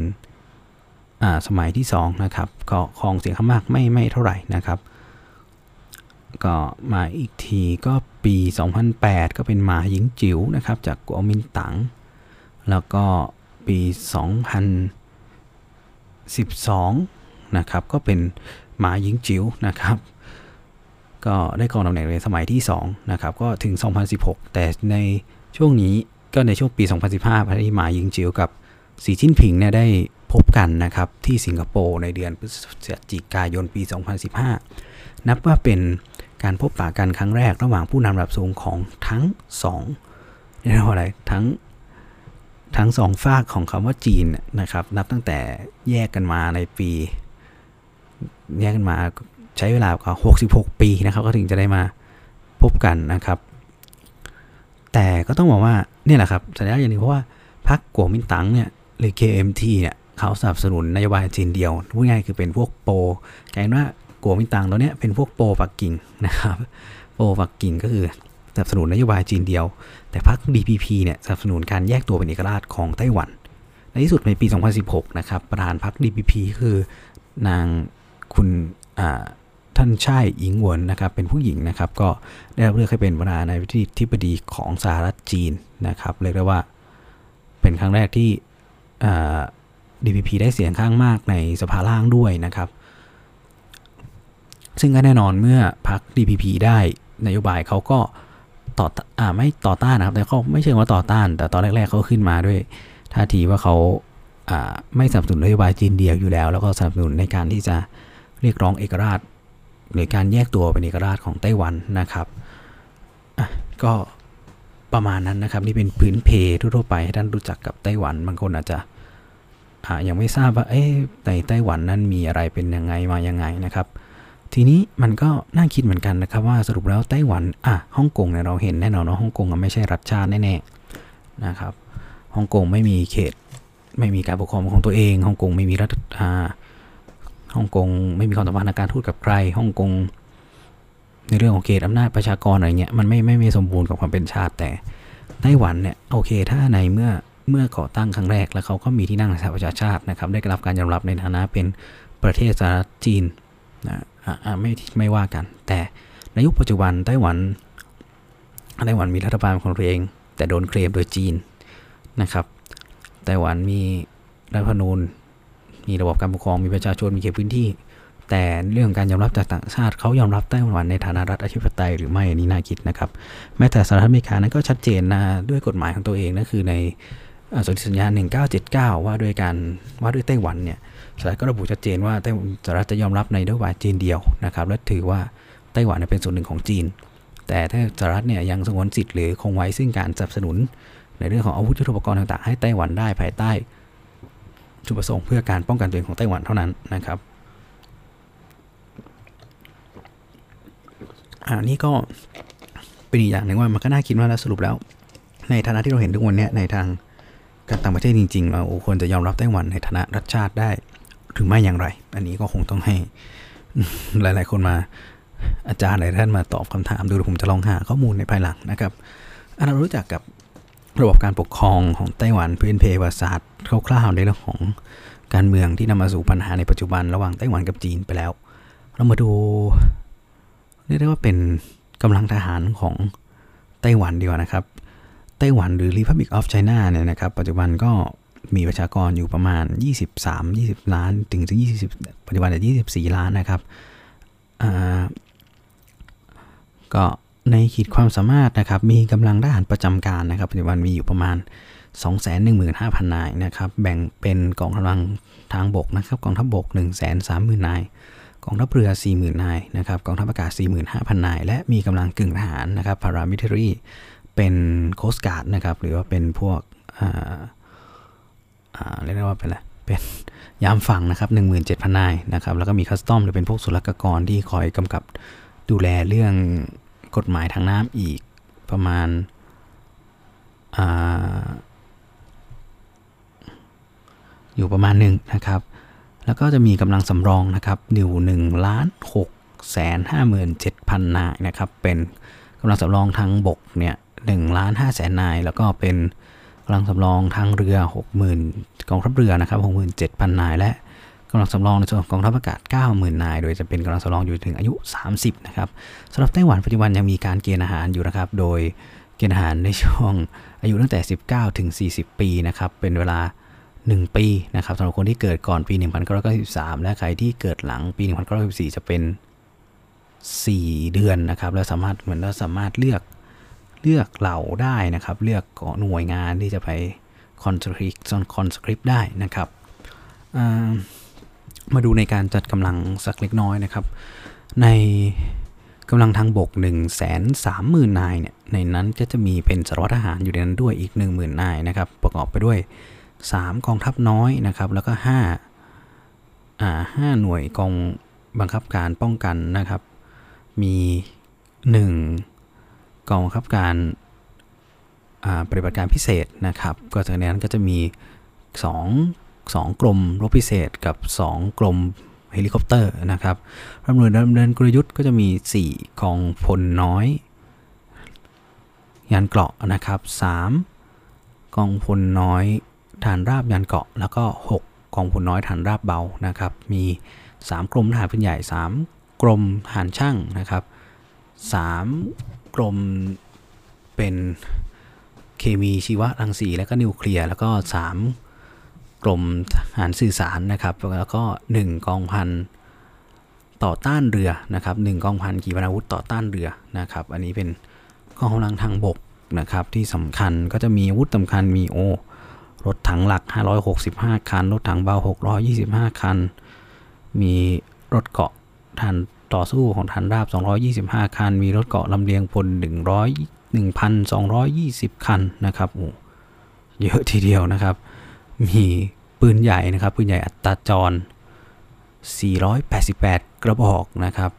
สมัยที่สองนะครับก็ครองเสียงข้างมากไม่ไม่เท่าไหร่นะครับก็มาอีกทีก็ปีสองพันแปดก็เป็นหมาหญิงจิ๋วนะครับจากกัวมินตั๋งแล้วก็ปีสองพันสิบสองนะครับก็เป็นหมาหญิงจิ๋วนะครับก็ได้ครองตำแหน่งในสมัยที่สองนะครับก็ถึงสองพันสิบหกแต่ในช่วงนี้ก็ในช่วงปีสองพันสิบห้าที่หมาหญิงจิ๋วกับสีจิ้นผิงเนี่ยได้พบกันนะครับที่สิงคโปร์ในเดือนพฤศจิกายนปีสองพันสิบห้านับว่าเป็นการพบปะกันครั้งแรกระหว่างผู้นำระดับสูงของทั้งสองเรียกว่าอะไรทั้งทั้งสองฝากของคำว่าจีนนะครับนับตั้งแต่แยกกันมาในปีแยกกันมาใช้เวลากว่าหกสิบหกปีนะครับก็ถึงจะได้มาพบกันนะครับแต่ก็ต้องบอกว่าเนี่ยแหละครับสัญญาอย่างนึงเพราะว่าพรรคกัวมินตั๋งเนี่ยหรือ เค เอ็ม ที เนี่ยเขาสนับสนุนนโยบายจีนเดียวพูดง่ายคือเป็นพวกโปกลายเป็นว่ากัวมินตั๋งตัวเนี้ยเป็นพวกโปปักกิ่งนะครับโปปักกิ่งก็คือสนับสนุนนโยบายจีนเดียวแต่พรรค ดี พี พี เนี่ยสนับสนุนการแยกตัวเป็นเอกราชของไต้หวันในที่สุดในปีสองพันสิบหกนะครับประธานพรรค ดี พี พี คือนางคุณท่านช่ายอิงเหวินนะครับเป็นผู้หญิงนะครับก็ได้รับเลือกให้เป็นประธานาธิบดีของสหรัฐจีนนะครับเรียกได้ว่าเป็นครั้งแรกที่ ดี พี พี ได้เสียงข้างมากในสภาล่างด้วยนะครับซึ่งก็แน่นอนเมื่อพรรค ดี พี พี ได้นโยบายเขาก็ต่ออ่าไม่ต่อต้านนะครับแต่เขาไม่เชิงว่าต่อต้านแต่ตอนแรกๆเขาขึ้นมาด้วยท่าทีว่าเขาอ่าไม่สนับสนุนนโยบายจีนเดียวอยู่แล้วแล้วก็สนับสนุนในการที่จะเรียกร้องเอกราชหรือการแยกตัวเป็นเอกราชของไต้หวันนะครับอ่ะก็ประมาณนั้นนะครับนี่เป็นพื้นเพทั่วไปให้ท่านรู้จักกับไต้หวันบางคนอาจจะอ่ายังไม่ทราบว่าเอ๊ะในไต้หวันนั้นมีอะไรเป็นยังไงมายังไงนะครับทีนี้มันก็น่าคิดเหมือนกันนะครับว่าสรุปแล้วไต้หวันอ่ะฮ่องกงเนี่ยเราเห็นแน่นอนว่าฮ่องกงไม่ใช่รัฐชาติแน่ๆนะครับฮ่องกงไม่มีเขตไม่มีการปกครองของตัวเองฮ่องกงไม่มีรัฐอ่าฮ่องกงไม่มีความสัมพันธ์ทางการทูตกับใครฮ่องกงในเรื่องของเขตอำนาจประชากรอะไรเงี้ยมันไม่ไม่ไม่สมบูรณ์กับความเป็นชาติแต่ไต้หวันเนี่ยโอเคถ้าในเมื่อเมื่อก่อตั้งครั้งแรกแล้วเขาก็มีที่นั่งในสหประชาชาตินะครับได้รับการยอมรับในฐานะเป็นประเทศสาธารณรัฐจีนนะอ่าไม่ไม่ว่ากันแต่ในยุคปัจจุบันไต้หวันไต้หวันมีรัฐบาลของตัวเองแต่โดนเคลมโดยจีนนะครับไต้หวันมีรัฐธรรมนูญมีระบบการปกครองมีประชาชนมีเขตพื้นที่แต่เรื่องการยอมรับจากต่างชาติเขายอมรับไต้หวันในฐานะรัฐอธิปไตยหรือไม่นี่น่าคิดนะครับแม้แต่สหรัฐอเมริกานั้นก็ชัดเจนนะด้วยกฎหมายของตัวเองนั่นคือในสนธิสัญญาหนึ่งเก้าเจ็ดเก้าว่าด้วยการว่าด้วยไต้หวันเนี่ยสหรัฐก็ระบุชัดเจนว่าสหรัฐจะยอมรับในนโยบายจีนเดียวนะครับและถือว่าไต้หวันเป็นส่วนหนึ่งของจีนแต่ถ้าสหรัฐเนี่ยยังสงวนสิทธิ์หรือคงไว้ซึ่งการสนับสนุนในเรื่องของอาวุธยุทโธปกรณ์ต่างๆให้ไต้หวันได้ภายใต้จุดประสงค์เพื่อการป้องกันตัวเองของไต้หวันเท่านั้นนะครับอันนี้ก็เป็นอีกอย่างหนึ่งว่ามันก็น่าคิดว่าแล้วสรุปแล้วในฐานะที่เราเห็นทุกวันนี้ในทางการต่างประเทศจริงๆเราควรจะยอมรับไต้หวันในฐานะรัฐชาติได้หรือไม่อย่างไรอันนี้ก็คงต้องให้หลายๆคนมาอาจารย์หลายท่านมาตอบคำถามดูผมจะลองหาข้อมูลในภายหลังนะครับเรารู้จักกับระบบการปกครองของไต้หวันพื้นเพประวัติศาสตร์คร่าวๆในเรื่องของการเมืองที่นำมาสู่ปัญหาในปัจจุบันระหว่างไต้หวันกับจีนไปแล้วเรามาดูเรียกได้ว่าเป็นกำลังทหารของไต้หวันดีกว่านะครับไต้หวันหรือ Republic of China เนี่ยนะครับปัจจุบันก็มีประชากรอยู่ประมาณยี่สิบสาม ยี่สิบล้านถึงถึงยี่สิบปัจจุบันจะยี่สิบสี่ล้านนะครับอ่าก็ในขีดความสามารถนะครับมีกำลังทหารประจำการนะครับปัจจุบันมีอยู่ประมาณ สองแสนหนึ่งหมื่นห้าพัน นายนะครับแบ่งเป็นกองกำลังทางบกนะครับกองทัพบก หนึ่งแสนสามหมื่น นายกองทัพเรือ สี่หมื่น นายนะครับกองทัพอากาศ สี่หมื่นห้าพัน นายและมีกำลังกึ่งทหารนะครับ paramilitary เป็นโคสต์การ์ดนะครับหรือว่าเป็นพวกอ่าอ่าเรียกได้ว่าเป็นอะไรเป็นยามฝั่งนะครับ หนึ่งหมื่นเจ็ดพัน นายนะครับแล้วก็มีคัสตอมหรือเป็นพวกศุลกากรที่คอยกำกับดูแลเรื่องกฎหมายทางน้ำอีกประมาณอ่าอยู่ประมาณหนึ่งนะครับแล้วก็จะมีกำลังสำรองนะครับอยู่หนึ่งล้านหกแสนห้าหมื่นเจ็ดพัน นายนะครับเป็นกำลังสำรองทางบกเนี่ยหนึ่งล้านห้าแสนนายแล้วก็เป็นกำลังสำรองทางเรือหกหมื่นกองทัพเรือนะครับหกหมื่นเจ็ดพัน นายและกำลังสำรองในส่วนของกองทัพอากาศ เก้าหมื่น นายโดยจะเป็นกำลังสำรองอยู่ถึงอายุสามสิบนะครับสำหรับไต้หวันปัจจุบันยังมีการเกณฑ์อาหารอยู่นะครับโดยเกณฑ์อาหารในช่วงอายุตั้งแต่สิบเก้าถึงสี่สิบปีนะครับเป็นเวลาหนึ่งปีนะครับสำหรับคนที่เกิดก่อนปีหนึ่งพันเก้าร้อยเก้าสิบสามและใครที่เกิดหลังปีหนึ่งพันเก้าร้อยสิบสี่จะเป็นสี่เดือนนะครับแล้วสามารถเหมือนเราสามารถเลือกเลือกเหล่าได้นะครับเลือกหน่วยงานที่จะไปคอนสคริปต์คอนสคริปต์ได้นะครับมาดูในการจัดกำลังสักเล็กน้อยนะครับในกำลังทางบก หนึ่งแสนสามหมื่น นายเนี่ยในนั้นก็จะมีเป็นสารวัตรทหารอยู่ในนั้นด้วยอีก หนึ่งหมื่น นายนะครับประกอบไปด้วยสามกองทัพน้อยนะครับแล้วก็5อ่าห้าหน่วยกองบังคับการป้องกันนะครับมีหนึ่งกองบังคับการปฏิบัติการพิเศษนะครับก็จากนั้นก็จะมี2 2กรมรบพิเศษกับสองกรมเฮลิคอปเตอร์นะครับดำเนินดำเนินกลยุทธ์ก็จะมีสี่กองพลน้อยยานเกราะนะครับสามกองพลน้อยฐานราบยานเกราะแล้วก็หกกองพลน้อยฐานราบเบานะครับมีสามกรมทหารปืนใหญ่สามกรมทหารช่างนะครับสามกรมเป็นเคมีชีวรังสีและก็นิวเคลียร์แล้วก็สามกรมทหารสื่อสารนะครับแล้วก็หนึ่งกองพันต่อต้านเรือนะครับหนึ่งกองพันขีปนาวุธต่อต้านเรือนะครับอันนี้เป็นกองกำลังทางบกนะครับที่สำคัญก็จะมีอาวุธสำคัญมีโอรถถังหลักห้าร้อยหกสิบห้าคันรถถังเบาหกร้อยยี่สิบห้าคันมีรถเกราะฐานต่อสู้ของฐานราบสองร้อยยี่สิบห้าคันมีรถเกราะลำเลียงพลหนึ่งร้อย หนึ่งพันสองร้อยยี่สิบคันนะครับโอ้เยอะทีเดียวนะครับมีปืนใหญ่นะครับปืนใหญ่อัตราจรสี่ร้อยแปดสิบแปดกระบอกนะครับ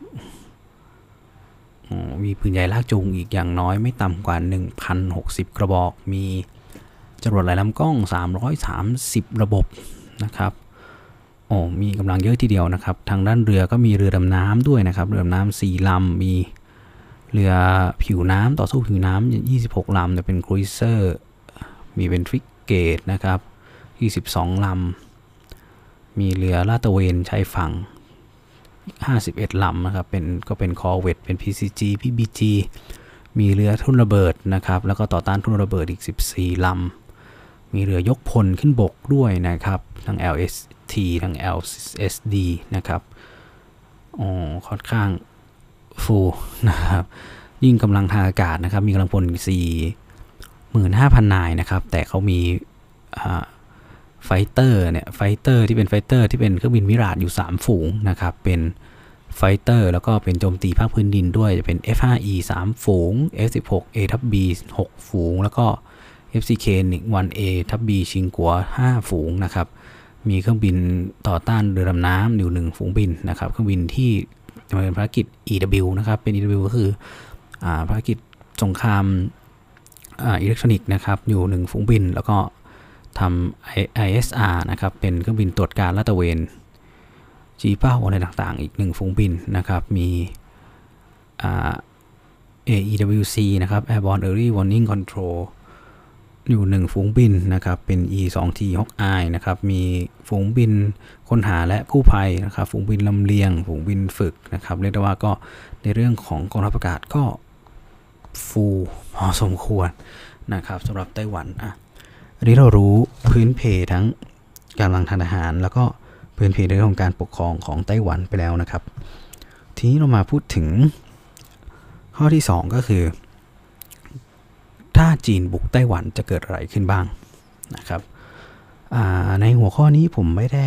มีปืนใหญ่ลากจูงอีกอย่างน้อยไม่ต่ำกว่า หนึ่งพันหกสิบ กระบอกมีจรวดหลายลำกล้องสามร้อยสามสิบระบบนะครับโอ้มีกำลังเยอะทีเดียวนะครับทางด้านเรือก็มีเรือดำน้ำด้วยนะครับเรือดำน้ำสี่ลำมีเรือผิวน้ำต่อสู้ผิวน้ำยี่สิบหกลำจะเป็นครูเซอร์มีเป็นฟริเกตนะครับยี่สิบสองลำมีเรือลาดตระเวนชายฝั่งห้าสิบเอ็ดลำนะครับเป็นก็เป็นคอร์เวตเป็น พี ซี จี พี บี จี มีเรือทุ่นระเบิดนะครับแล้วก็ต่อต้านทุ่นระเบิดอีกสิบสี่ลำมีเรือยกพลขึ้นบกด้วยนะครับทั้ง แอล เอส ที ทั้ง แอล เอส ดี นะครับอ๋อค่อนข้างฟูลนะครับยิ่งกำลังทางอากาศนะครับมีกำลังพล สี่หมื่นห้าพัน นายนะครับแต่เขามีไฟเตอร์เนี่ยไฟเตอร์ที่เป็นไฟเตอร์ที่เป็นเครื่องบินมิราจอยู่สามฝูงนะครับเป็นไฟเตอร์แล้วก็เป็นโจมตีภาคพื้นดินด้วยจะเป็น เอฟ ห้า อี สามฝูง เอฟ สิบหก เอ ทับ บี หกฝูงแล้วก็ เอฟ ซี เค หนึ่ง วัน เอ ทับ บี ชิงกัวห้าฝูงนะครับมีเครื่องบินต่อต้านเรือดำน้ำอยู่หนึ่งฝูงบินนะครับเครื่องบินที่เป็นภารกิจ อี ดับเบิลยู นะครับเป็น อี ดับเบิลยู ก็คืออ่าภารกิจสงครามอ่าอิเล็กทรอนิกส์นะครับอยู่หนึ่งฝูงบินแล้วก็ทำ ไอ เอส อาร์ นะครับเป็นเครื่องบินตรวจการลาดตระเวนชี้เป้าอะไรต่างๆอีกหนึ่งฝูงบินนะครับมีอ่า เอ อี ดับเบิลยู ซี นะครับ Airborne Early Warning Control อยู่หนึ่งฝูงบินนะครับเป็น อี ทู ที Hawkeye นะครับมีฝูงบินค้นหาและกู้ภัยนะครับฝูงบินลำเลียงฝูงบินฝึกนะครับเรียกได้ว่าก็ในเรื่องของกองทัพอากาศก็ฟูลพอสมควรนะครับสำหรับไต้หวันอ่ะอันนี้เรารู้พื้นเพทั้งกำลังทางทหารแล้วก็พื้นเพในเรื่องของการปกครองของไต้หวันไปแล้วนะครับทีนี้เรามาพูดถึงข้อที่สองก็คือถ้าจีนบุกไต้หวันจะเกิดอะไรขึ้นบ้างนะครับในหัวข้อนี้ผมไม่ได้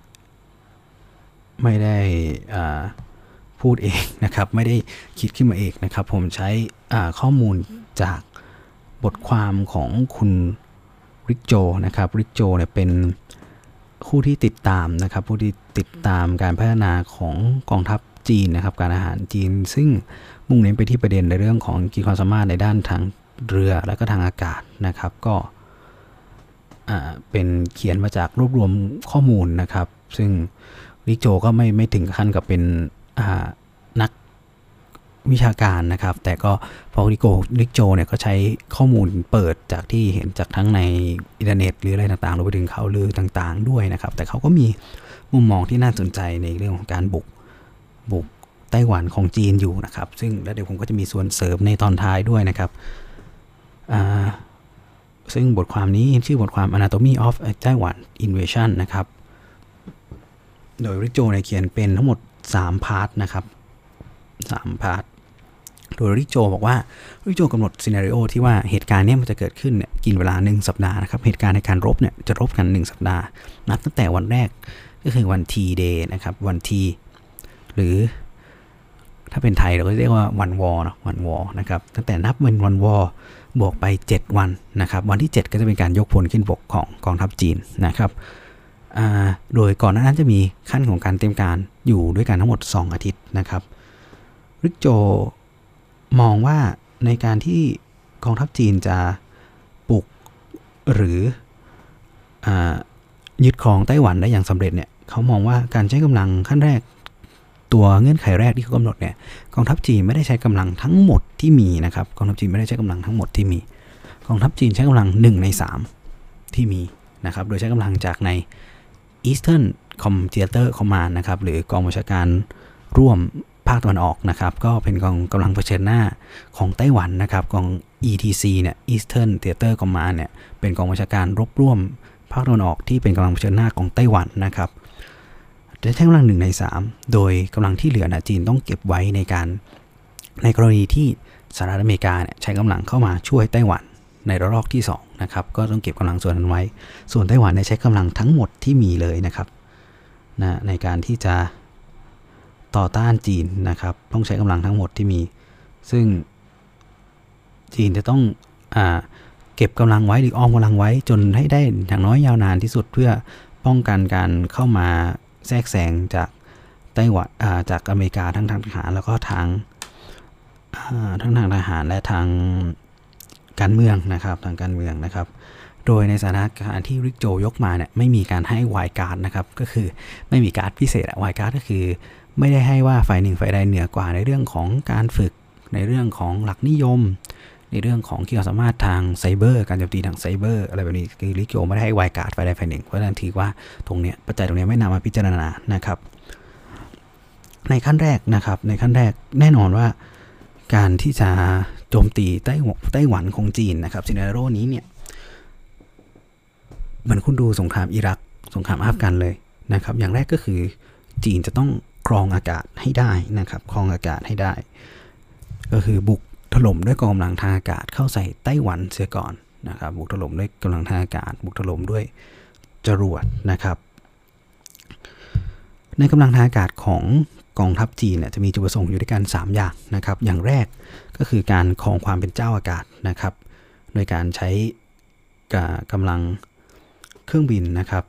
ไม่ได้พูดเองนะครับไม่ได้คิดขึ้นมาเองนะครับผมใช้ข้อมูลจากบทความของคุณริกโจนะครับริกโจเนี่ยเป็นผู้ที่ติดตามนะครับผู้ที่ติดตามการพัฒนาของกองทัพจีนนะครับการอาหารจีนซึ่งมุ่งเน้นไปที่ประเด็นในเรื่องของขีดความสามารถในด้านทางเรือและก็ทางอากาศนะครับก็เป็นเขียนมาจากรวบรวมข้อมูลนะครับซึ่งริกโจก็ไม่ไม่ถึงขั้นกับเป็นนักวิชาการนะครับแต่ก็พอริโกริกโจเนี่ยก็ใช้ข้อมูลเปิดจากที่เห็นจากทั้งในอินเทอร์เน็ตหรืออะไรต่างๆรวมไปถึงข่าวลือต่างๆด้วยนะครับแต่เขาก็มีมุมมองที่น่าสนใจในเรื่องของการบุกบุกไต้หวันของจีนอยู่นะครับซึ่งแล้วเดี๋ยวผมก็จะมีส่วนเสริมในตอนท้ายด้วยนะครับซึ่งบทความนี้ชื่อบทความ Anatomy of Taiwan Invasion นะครับโดยริกโจเนี่ยเขียนเป็นทั้งหมดสามพาร์ทนะครับสามพาร์ทโดยริกโจบอกว่าริกโจกำหนดซีนาริโอที่ว่าเหตุการณ์นี้มันจะเกิดขึ้นเนี่ยกินเวลาหนึ่งสัปดาห์นะครับเหตุการณ์ในการรบเนี่ยจะรบกันหนึ่งสัปดาห์นับตั้งแต่วันแรกก็คือวัน T Day นะครับวัน T หรือถ้าเป็นไทยเราก็เรียกว่าวันวอร์เนาะวันวอร์นะครับตั้งแต่นับเป็นวันวอร์บวกไปเจ็ดวันนะครับวันที่เจ็ดก็จะเป็นการยกพลขึ้นบกของกองทัพจีนนะครับโดยก่อนหน้านั้นจะมีขั้นของการเตรียมการอยู่ด้วยกันทั้งหมดสองอาทิตย์นะครับริกโจมองว่าในการที่กองทัพจีนจะปลุกหรือยึดครองไต้หวันได้อย่างสำเร็จเนี่ยเขามองว่าการใช้กำลังขั้นแรกตัวเงื่อนไขแรกที่เขากำหนดเนี่ยกองทัพจีนไม่ได้ใช้กำลังทั้งหมดที่มีนะครับกองทัพจีนไม่ได้ใช้กำลังทั้งหมดที่มีกองทัพจีนใช้กำลังหนึ่งในสามที่มีนะครับโดยใช้กำลังจากใน Eastern Theater Command นะครับหรือกองบัญชาการร่วมภาคตะวันออกนะครับก็เป็นกองกำลังเผชิญหน้าของไต้หวันนะครับกอง อี ที ซี เนี่ย Eastern Theater Command เนี่ยเป็นกองบัญชาการรบร่วมภาคตะวันออกที่เป็นกำลังเผชิญหน้าของไต้หวันนะครับจะใช้กำลังหนึ่งในสามโดยกำลังที่เหลือนะจีนต้องเก็บไว้ในการในกรณีที่สหรัฐอเมริกาเนี่ยใช้กำลังเข้ามาช่วยไต้หวันในระลอกที่สองนะครับก็ต้องเก็บกำลังส่วนนั้นไว้ส่วนไต้หวันเนี่ยใช้กำลังทั้งหมดที่มีเลยนะครับนะในการที่จะต่อต้านจีนนะครับต้องใช้กำลังทั้งหมดที่มีซึ่งจีนจะต้องอ่าเก็บกำลังไว้หรือออมกำลังไว้จนให้ได้อย่างน้อยยาวนานที่สุดเพื่อป้องกันการเข้ามาแทรกแซงจากไต้หวันอ่าจากอเมริกาทั้งทางทหารแล้วก็ทางทั้งทางทหารและทางการเมืองนะครับทางการเมืองนะครับโดยในสถานการณ์ที่ริกโจยกมาเนี่ยไม่มีการให้ไวการ์ดนะครับก็คือไม่มีการ์ดพิเศษไวการ์ดก็คือไม่ได้ให้ว่าฝ่ายหนึ่งฝ่ายใดเหนือกว่าในเรื่องของการฝึกในเรื่องของหลักนิยมในเรื่องของที่เราสามารถทางไซเบอร์การโจมตีทางไซเบอร์อะไรแบบนี้คือริกโจไม่ได้ให้ไวการ์ดฝ่ายใดฝ่ายหนึ่งเพราะฉะนั้นถือว่าตรงเนี้ยปัจจัยตรงนี้ไม่นำมาพิจารณานะครับในขั้นแรกนะครับในขั้นแรกแน่นอนว่าการที่จะโจมตีไต้หวันไต้หวันของจีนนะครับซีนาริโอนี้เนี่ยเหมือนคุณดูสงครามอิรักสงครามอัฟกันเลยนะครับอย่างแรกก็คือจีนจะต้องครองอากาศให้ได้นะครับครองอากาศให้ได้ก็คือบุกถล่มด้วยกองกำลังทางอากาศเข้าใส่ไต้หวันเสียก่อนนะครับบุกถล่มด้วยกำลังทางอากาศบุกถล่มด้วยจรวดนะครับในกำลังทางอากาศของกองทัพจีนเนี่ยจะมีจุดประสงค์อยู่ด้วยกันสามอย่างนะครับอย่างแรกก็คือการครองความเป็นเจ้าอากาศนะครับโดยการใช้กำลังเครื่องบินนะครับ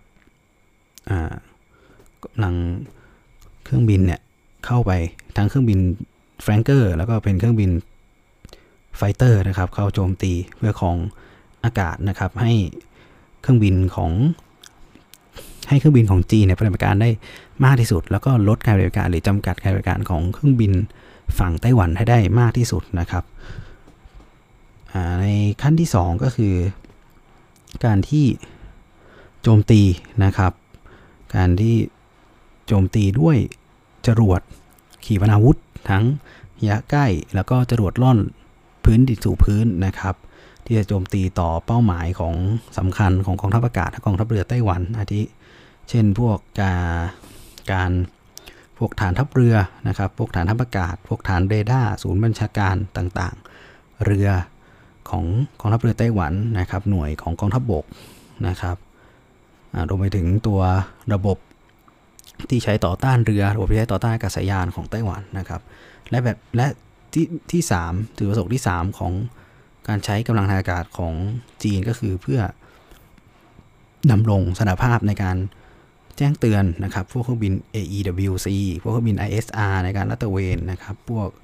กำลังเครื่องบินเนี่ยเข้าไปทั้งเครื่องบินแฟรงเกอร์แล้วก็เป็นเครื่องบินไฟเตอร์นะครับเข้าโจมตีเพื่อของอากาศนะครับให้เครื่องบินของให้เครื่องบินของจีนเนี่ยปฏิบัติการได้มากที่สุดแล้วก็ลดการปฏิบัติการหรือจำกัดการปฏิบัติการของเครื่องบินฝั่งไต้หวันให้ได้มากที่สุดนะครับในขั้นที่สองก็คือการที่โจมตีนะครับการที่โจมตีด้วยจรวดขีปนาวุธทั้งระยะใกล้แล้วก็จรวดล่อนพื้นดินสู่พื้นนะครับที่จะโจมตีต่อเป้าหมายของสำคัญของกองทัพอากาศและกองทัพเรือไต้หวันอาทิเช่นพวกการการพวกฐานทัพเรือนะครับพวกฐานทัพอากาศพวกฐานเรดาร์ศูนย์บัญชาการต่างๆเรือของกองทัพเรือไต้หวันนะครับหน่วยของกองทัพบกนะครับรวมไปถึงตัวระบบที่ใช้ต่อต้านเรือระบบที่ใช้ต่อต้านอากาศยานของไต้หวันนะครับและแบบและที่ที่สามจุดประสงค์ที่สามของการใช้กำลังทางอากาศของจีนก็คือเพื่อดำรงสถานภาพในการแจ้งเตือนนะครับพวกเครื่องบิน เอ อี ดับเบิลยู ซี พวกเครื่องบิน ไอ เอส อาร์ ในการลาดตระเวนนะครับพวก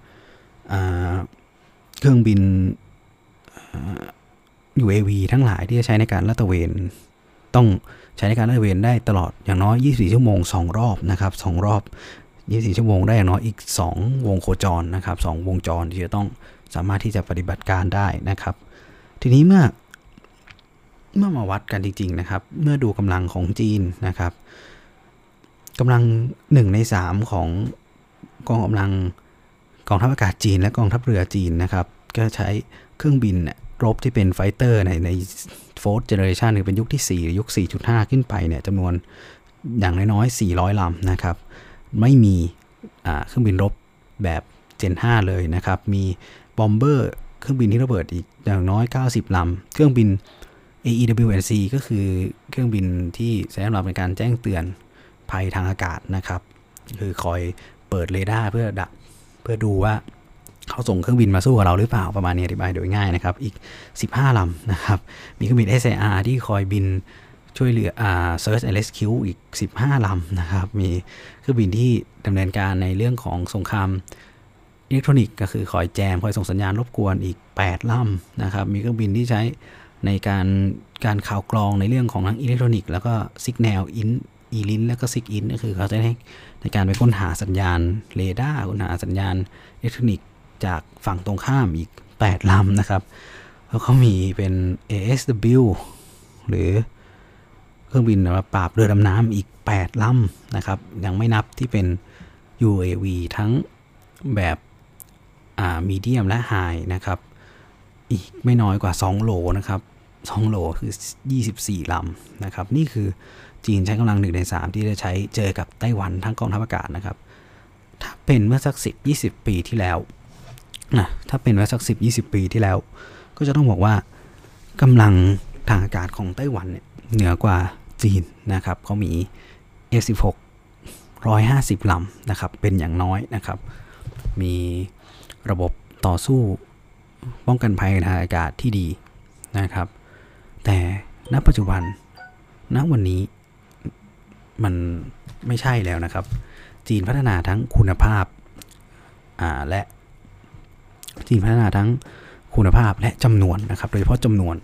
เครื่องบิน ยู เอ วี ทั้งหลายที่จะใช้ในการลาดตระเวนต้องใช้ในการลาดตระเวนได้ตลอดอย่างน้อยยี่สิบสี่ชั่วโมงสองรอบนะครับสองรอบยี่สิบสี่ชั่วโมงได้อย่างน้อยอีกสองวงโคจรนะครับสองวงจรที่จะต้องสามารถที่จะปฏิบัติการได้นะครับทีนี้เมื่อเมื่อมาวัดกันจริงๆนะครับเมื่อดูกำลังของจีนนะครับกำลังหนึ่งในสามของกองกำลังกองทัพอากาศจีนและกองทัพเรือจีนนะครับก็ใช้เครื่องบินรบที่เป็นไฟเตอร์ในใน fourth generation หรือเป็นยุคที่สี่หรือยุค สี่จุดห้า ขึ้นไปเนี่ยจำนวนอย่างน้อยๆสี่ร้อยลำนะครับไม่มีเครื่องบินรบแบบ Gen ห้าเลยนะครับมีบอมเบอร์เครื่องบินที่ระเบิดอีกอย่างน้อยเก้าสิบลำเครื่องบิน เอ อี ดับเบิลยู เอ็น ซี ก็คือเครื่องบินที่ใช้สำหรับในการแจ้งเตือนภัยทางอากาศนะครับคือคอยเปิดเรดาร์เพื่อดักเพื่อดูว่าเขาส่งเครื่องบินมาสู้กับเราหรือเปล่าประมาณนี้อธิบายโดยง่ายนะครับอีกสิบห้าลำนะครับมีเครื่องบิน เอส เอ อาร์ ที่คอยบินช่วยเหลืออ่า Search and Rescue อีกสิบห้าลำนะครับมีเครื่องบินที่ดำเนินการในเรื่องของสงครามอิเล็กทรอนิกส์ก็คือคอยแจมคอยส่งสัญญาณรบกวนอีกแปดลำนะครับมีเครื่องบินที่ใช้ในการการข่าวกรองในเรื่องของทั้งอิเล็กทรอนิกส์แล้วก็ Signal in อีลินแล้วก็ Sig in ก็คือเขาจะให้ในการไปค้นหาสัญญาณเรดาร์ค้นหาสัญญาณอิเล็กทรอนิกส์จากฝั่งตรงข้ามอีกแปดลำนะครับแล้วเขามีเป็น เอ เอส ดับเบิลยู หรือเครื่องบินมาปราบเรือดำน้ำอีกแปดลำนะครับยังไม่นับที่เป็น ยู เอ วี ทั้งแบบอ่ามีเดียมและไฮนะครับอีกไม่น้อยกว่าสองโหลนะครับสองโหลคือยี่สิบสี่ลำนะครับนี่คือจีนใช้กำลังหนึ่งในสามที่จะใช้เจอกับไต้หวันทั้งกองทัพอากาศนะครับถ้าเป็นเมื่อสักสิบ ยี่สิบปีที่แล้วนะถ้าเป็นเมื่อสักสิบ ยี่สิบปีที่แล้วก็จะต้องบอกว่ากำลังทางอากาศของไต้หวันเนี่ยเหนือกว่าจีนนะครับเขามี เอฟ สิบหก หนึ่งร้อยห้าสิบลำนะครับเป็นอย่างน้อยนะครับมีระบบต่อสู้ป้องกันภัยทางอากาศที่ดีนะครับแต่ณปัจจุบันณวันนี้มันไม่ใช่แล้วนะครับจีนพัฒนาทั้งคุณภาพอ่าและจีนพัฒนาทั้งคุณภาพและจำนวนนะครับโดยเฉพาะจำนวน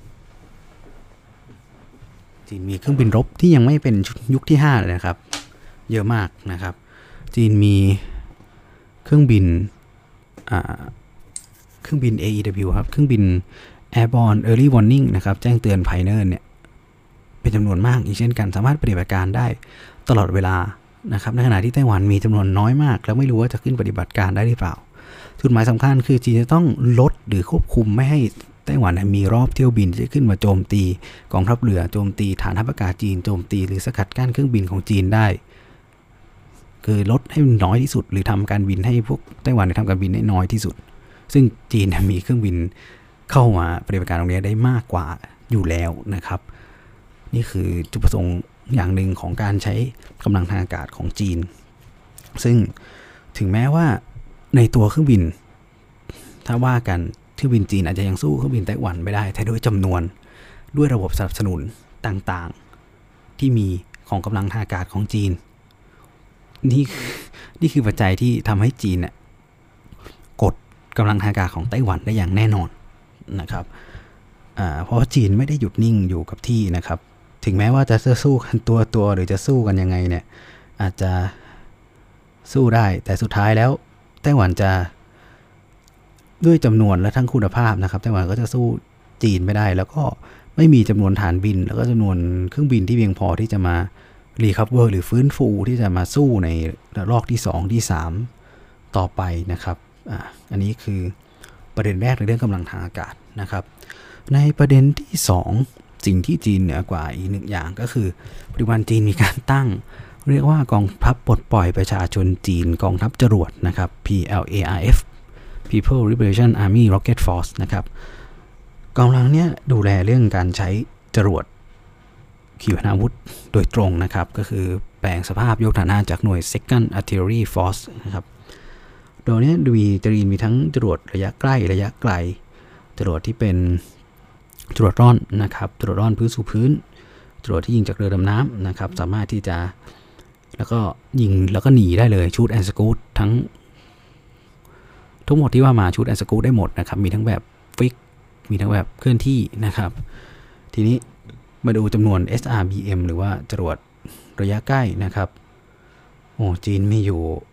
จีนมีเครื่องบินรบที่ยังไม่เป็นยุคที่ห้าเลยนะครับเยอะมากนะครับจีนมีเครื่องบินอ่าเครื่องบิน เอ อี ดับเบิลยู ครับเครื่องบิน Airborne Early Warning นะครับแจ้งเตือนภัยเนิ่นเนี่ยเป็นจำนวนมากอีกเช่นกันสามารถปฏิบัติการได้ตลอดเวลานะครับในขณะที่ไต้หวันมีจำนวนน้อยมากแล้วไม่รู้ว่าจะขึ้นปฏิบัติการได้หรือเปล่าจุดหมายสำคัญคือจีนจะต้องลดหรือควบคุมไม่ให้ไต้หวันมีรอบเที่ยวบินที่จะขึ้นมาโจมตีกองทัพเรือโจมตีฐานทัพอากาศจีนโจมตีหรือสกัดกั้นเครื่องบินของจีนได้คือลดให้น้อยที่สุดหรือทำการบินให้พวกไต้หวันทำการบินได้น้อยที่สุดซึ่งจีนมีเครื่องบินเข้ามาปฏิบัติการตรงนี้ได้มากกว่าอยู่แล้วนะครับนี่คือจุดประสงค์อย่างหนึ่งของการใช้กำลังทางอากาศของจีนซึ่งถึงแม้ว่าในตัวเครื่องบินถ้าว่ากันเครื่องบินจีนอาจจะยังสู้เครื่องบินไต้หวันไม่ได้แต่ด้วยจำนวนด้วยระบบสนับสนุนต่างๆที่มีของกำลังทางอากาศของจีนนี่นี่คือปัจจัยที่ทำให้จีนเนี่ยกดกำลังทางอากาศของไต้หวันได้อย่างแน่นอนนะครับเพราะว่าจีนไม่ได้หยุดนิ่งอยู่กับที่นะครับถึงแม้ว่าจะสู้กันตัวตัวหรือจะสู้กันยังไงเนี่ยอาจจะสู้ได้แต่สุดท้ายแล้วไต้หวันจะด้วยจำนวนและทั้งคุณภาพนะครับไต้หวันก็จะสู้จีนไม่ได้แล้วก็ไม่มีจำนวนฐานบินแล้วก็จำนวนเครื่องบินที่เพียงพอที่จะมารีคัฟเวอร์หรือฟื้นฟูที่จะมาสู้ในระลอกที่สองที่สามต่อไปนะครับอ่าอันนี้คือประเด็นแรกในเรื่องกำลังทางอากาศนะครับในประเด็นที่สองสิ่งที่จีนเหนือกว่าอีกหนึ่งอย่างก็คือปัจจุบันจีนมีการตั้งเรียกว่ากองทัพปลดปล่อยประชาชนจีนกองทัพจรวดนะครับ พี แอล เอ อาร์ เอฟ People Liberation Army Rocket Force นะครับกองกำลังเนี้ยดูแลเรื่องการใช้จรวดขีปนาวุธโดยตรงนะครับก็คือแปลงสภาพยกฐานะจากหน่วย Second Artillery Force นะครับโดยนี้ดูมีจีนมีทั้งจรวดระยะใกล้ระยะไกลจรวดที่เป็นจรวดร่อนนะครับจรวดร่อนพื้นสู่พื้นจรวดที่ยิงจากเรือดำน้ำนะครับสามารถที่จะแล้วก็ยิงแล้วก็หนีได้เลยชูตแอนด์สกู๊ตทั้งทั้งหมดที่ว่ามาชูตแอนด์สกู๊ตได้หมดนะครับมีทั้งแบบฟิกมีทั้งแบบเคลื่อนที่นะครับทีนี้มาดูจำนวน เอส อาร์ บี เอ็ม หรือว่าจรวดระยะใกล้นะครับโอ้จีนมีอยู่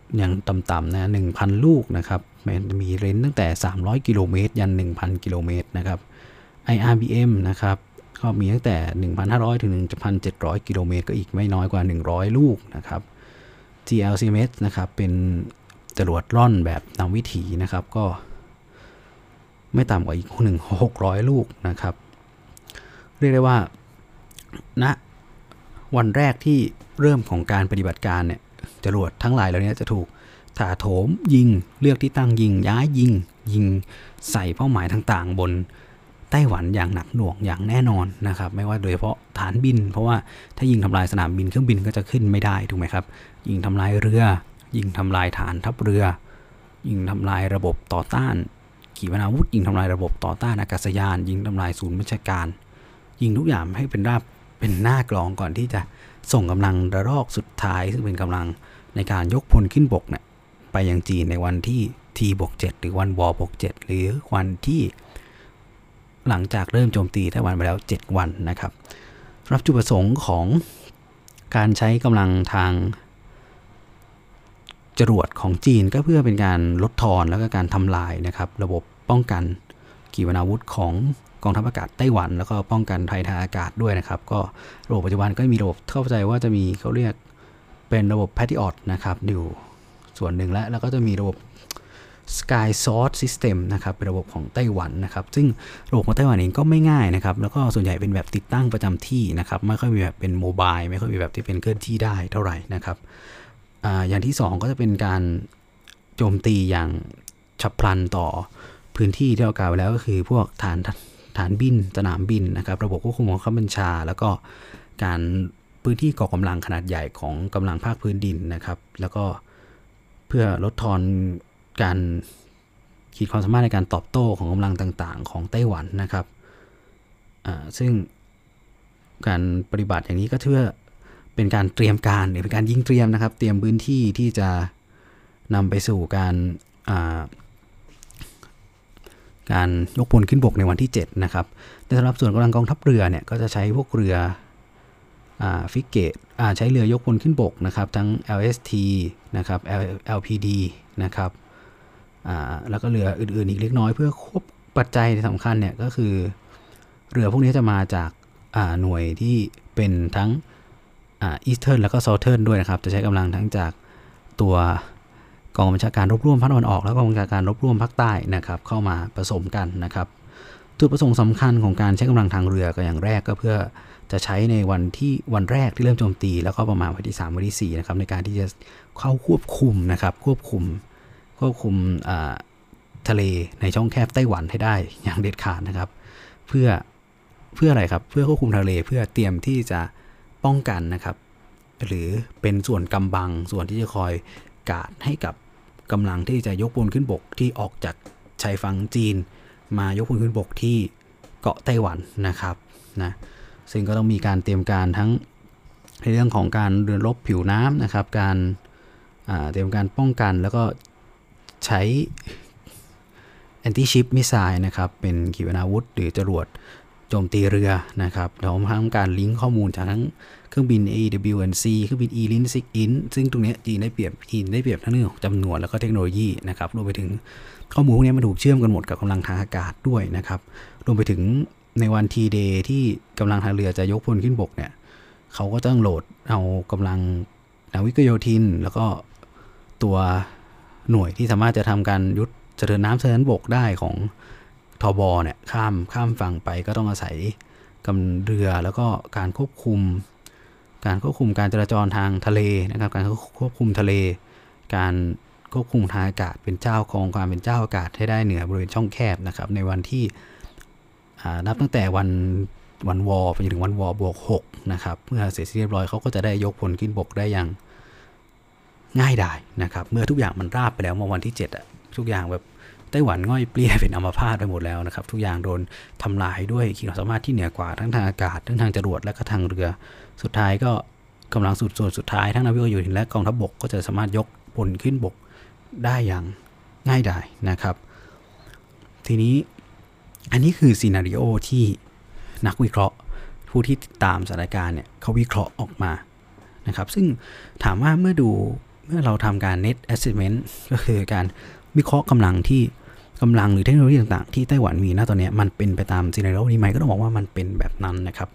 อย่างต่ำๆนะ หนึ่งพัน ลูกนะครับมีเรนจ์ตั้งแต่สามร้อยกิโลเมตรยัน หนึ่งพัน กิโลเมตรนะครับ ไอ อาร์ บี เอ็ม นะครับก็มีตั้งแต่ หนึ่งพันห้าร้อย ถึง หนึ่งพันเจ็ดร้อย กิโลเมตรก็อีกไม่น้อยกว่าหนึ่งร้อยลูกนะครับ จี แอล ซี เอ็ม เอส นะครับเป็นจรวดร่อนแบบนำวิถีนะครับก็ไม่ต่ำกว่าอีกหนึ่งพันหกร้อยลูกนะครับเรียกได้ว่าณนะวันแรกที่เริ่มของการปฏิบัติการเนี่ยจรวดทั้งหลายเหล่านี้จะถูกถาโถมยิงเลือกที่ตั้งยิงย้ายยิงยิงใส่เป้าหมายต่างๆบนไต้หวันอย่างหนักหน่วงอย่างแน่นอนนะครับไม่ว่าโดยเฉพาะฐานบินเพราะว่าถ้ายิงทำลายสนามบินเครื่องบินก็จะขึ้นไม่ได้ถูกไหมครับยิงทำลายเรือยิงทำลายฐานทัพเรือยิงทำลายระบบต่อต้านขีปนาวุธยิงทำลายระบบต่อต้านอากาศยานยิงทำลายศูนย์บัญชาการยิงทุกอย่างให้เป็นราบเป็นหน้ากลองก่อนที่จะส่งกำลังระลอกสุดท้ายซึ่งเป็นกำลังในการยกพลขึ้นบกเนี่ยไปยังจีนในวันที่ ที บวก เจ็ด หรือวันวอ บวก เจ็ด หรือวันที่หลังจากเริ่มโจมตีไต้หวันไปแล้วเจ็ดวันนะครับรับจุดประสงค์ของการใช้กำลังทางจรวดของจีนก็เพื่อเป็นการลดทอนแล้วก็การทำลายนะครับระบบป้องกันขีปนาวุธของกองทัพอากาศไต้หวันแล้วก็ป้องกันภัยทางอากาศด้วยนะครับก็ระบบปัจจุบันก็มีระบบเข้าใจว่าจะมีเขาเรียกเป็นระบบ Patriot นะครับอยู่ส่วนหนึ่งแล้วแล้วก็จะมีระบบ Sky Sword System นะครับเป็นระบบของไต้หวันนะครับซึ่งระบบของไต้หวันเองก็ไม่ง่ายนะครับแล้วก็ส่วนใหญ่เป็นแบบติดตั้งประจำที่นะครับไม่ค่อยมีแบบเป็นโมบายไม่ค่อยมีแบบที่เป็นเคลื่อนที่ได้เท่าไหร่นะครับอ่าอย่างที่สองก็จะเป็นการโจมตีอย่างฉับพลันต่อพื้นที่ที่เรากล่าวไปแล้วก็คือพวกฐานฐานบินสนามบินนะครับระบบควบคุมของข้าบัญชาแล้วก็การพื้นที่ก่อกำลังขนาดใหญ่ของกำลังภาคพื้นดินนะครับแล้วก็เพื่อลดทอนการขีดความสามารถในการตอบโต้ของกำลังต่างๆของไต้หวันนะครับอ่าซึ่งการปฏิบัติอย่างนี้ก็เพื่อเป็นการเตรียมการหรือเป็นการยิงเตรียมนะครับเตรียมพื้นที่ที่จะนำไปสู่การอ่าการยกพลขึ้นบกในวันที่เจ็ดนะครับในสำหรับส่วนกำลังกองทัพเรือเนี่ยก็จะใช้พวกเรืออ่าฟิกเกตอ่าใช้เรือยกพลขึ้นบกนะครับทั้ง แอล เอส ที นะครับ แอล พี ดี นะครับอ่าแล้วก็เรืออื่นๆอีกเล็กน้อยเพื่อควบปัจจัยสำคัญเนี่ยก็คือเรือพวกนี้จะมาจากอ่าหน่วยที่เป็นทั้งอ่าอีสเทิร์นแล้วก็เซาเทิร์นด้วยนะครับจะใช้กำลังทั้งจากตัวกองบัญชาการรบร่วมภาคตะวันออกแล้วก็กองบัญชาการรบร่วมภาคใต้นะครับเข้ามาผสมกันนะครับจุดประสงค์สำคัญของการใช้กำลังทางเรือก็อย่างแรกก็เพื่อจะใช้ในวันที่วันแรกที่เริ่มโจมตีแล้วก็ประมาณวันที่สามวันที่สี่นะครับในการที่จะเข้าควบคุมนะครับควบคุมควบคุมทะเลในช่องแคบไต้หวันให้ได้อย่างเด็ดขาดนะครับเพื่อเพื่ออะไรครับเพื่อควบคุมทะเลเพื่อเตรียมที่จะป้องกันนะครับหรือเป็นส่วนกำบังส่วนที่จะคอยการให้กับกำลังที่จะยกพลขึ้นบกที่ออกจากชายฝั่งจีนมายกพลขึ้นบกที่เกาะไต้หวันนะครับนะซึ่งก็ต้องมีการเตรียมการทั้งในเรื่องของการเรือรบผิวน้ำนะครับการเตรียมการป้องกันแล้วก็ใช้ anti-ship missile นะครับเป็นขีปนาวุธหรือจรวดโจมตีเรือนะครับเราทำการลิงก์ข้อมูลจากทั้งเครื่องบิน เอ ดับเบิลยู เอ็น ซี เครื่องบิน อี แอล ไอ เอ็น ซิก อิน ซึ่งตรงนี้จีนได้เปรียบจีนได้เปรียบทั้งเรื่องของจำนวนแล้วก็เทคโนโลยีนะครับรวมไปถึงข้อมูลพวกนี้มันถูกเชื่อมกันหมดกับกำลังทางอากาศด้วยนะครับรวมไปถึงในวันทีเดย์ที่กำลังทางเรือจะยกพลขึ้นบกเนี่ยเขาก็ต้องโหลดเอากำลังนาวิกโยธินแล้วก็ตัวหน่วยที่สามารถจะทำการยุทธสะเทินน้ำสะเทินบกได้ของทบเนี่ยข้ามข้ามฝั่งไปก็ต้องอาศัยกำเรือแล้วก็การควบคุมการควบคุมการจราจรทางทะเลนะครับการควบคุมทะเลการควบคุมทางอากาศเป็นเจ้าของความเป็นเจ้าอากาศให้ได้เหนือบริเวณช่องแคบนะครับในวันที่นับตั้งแต่วันวันวอไปจนถึงวันวอบวกหกนะครับเมื่อเสร็จเรียบร้อยเขาก็จะได้ยกพลขึ้นบกได้อย่างง่ายดายนะครับเมื่อทุกอย่างมันราบไปแล้วเมื่อวันที่เจ็ดอ่ะทุกอย่างแบบไต้หวันง่อยเปลี่ยเป็นอัมพาตไปหมดแล้วนะครับทุกอย่างโดนทำลายด้วยขีดความสามารถที่เหนือกว่าทั้งทางอากาศทั้งทางจรวดและก็ทางเรือสุดท้ายก็กำลังสุดส่วนสุดท้ายทั้งนาวิกโยธินและกองทัพบกก็จะสามารถยกพลขึ้นบกได้อย่างง่ายดายนะครับทีนี้อันนี้คือซีนาริโอที่นักวิเคราะห์ผู้ที่ติดตามสถานการณ์เนี่ยเขาวิเคราะห์ออกมานะครับซึ่งถามว่าเมื่อดูเมื่อเราทำการ net assessment ก็คือการวิเคราะห์กำลังที่กำลังหรือเทคโนโลยีต่างๆที่ไต้หวันมีณตอนนี้มันเป็นไปตามซีนาริโอนี้ไหมก็ต้องบอกว่ามันเป็นแบบนั้นนะครับ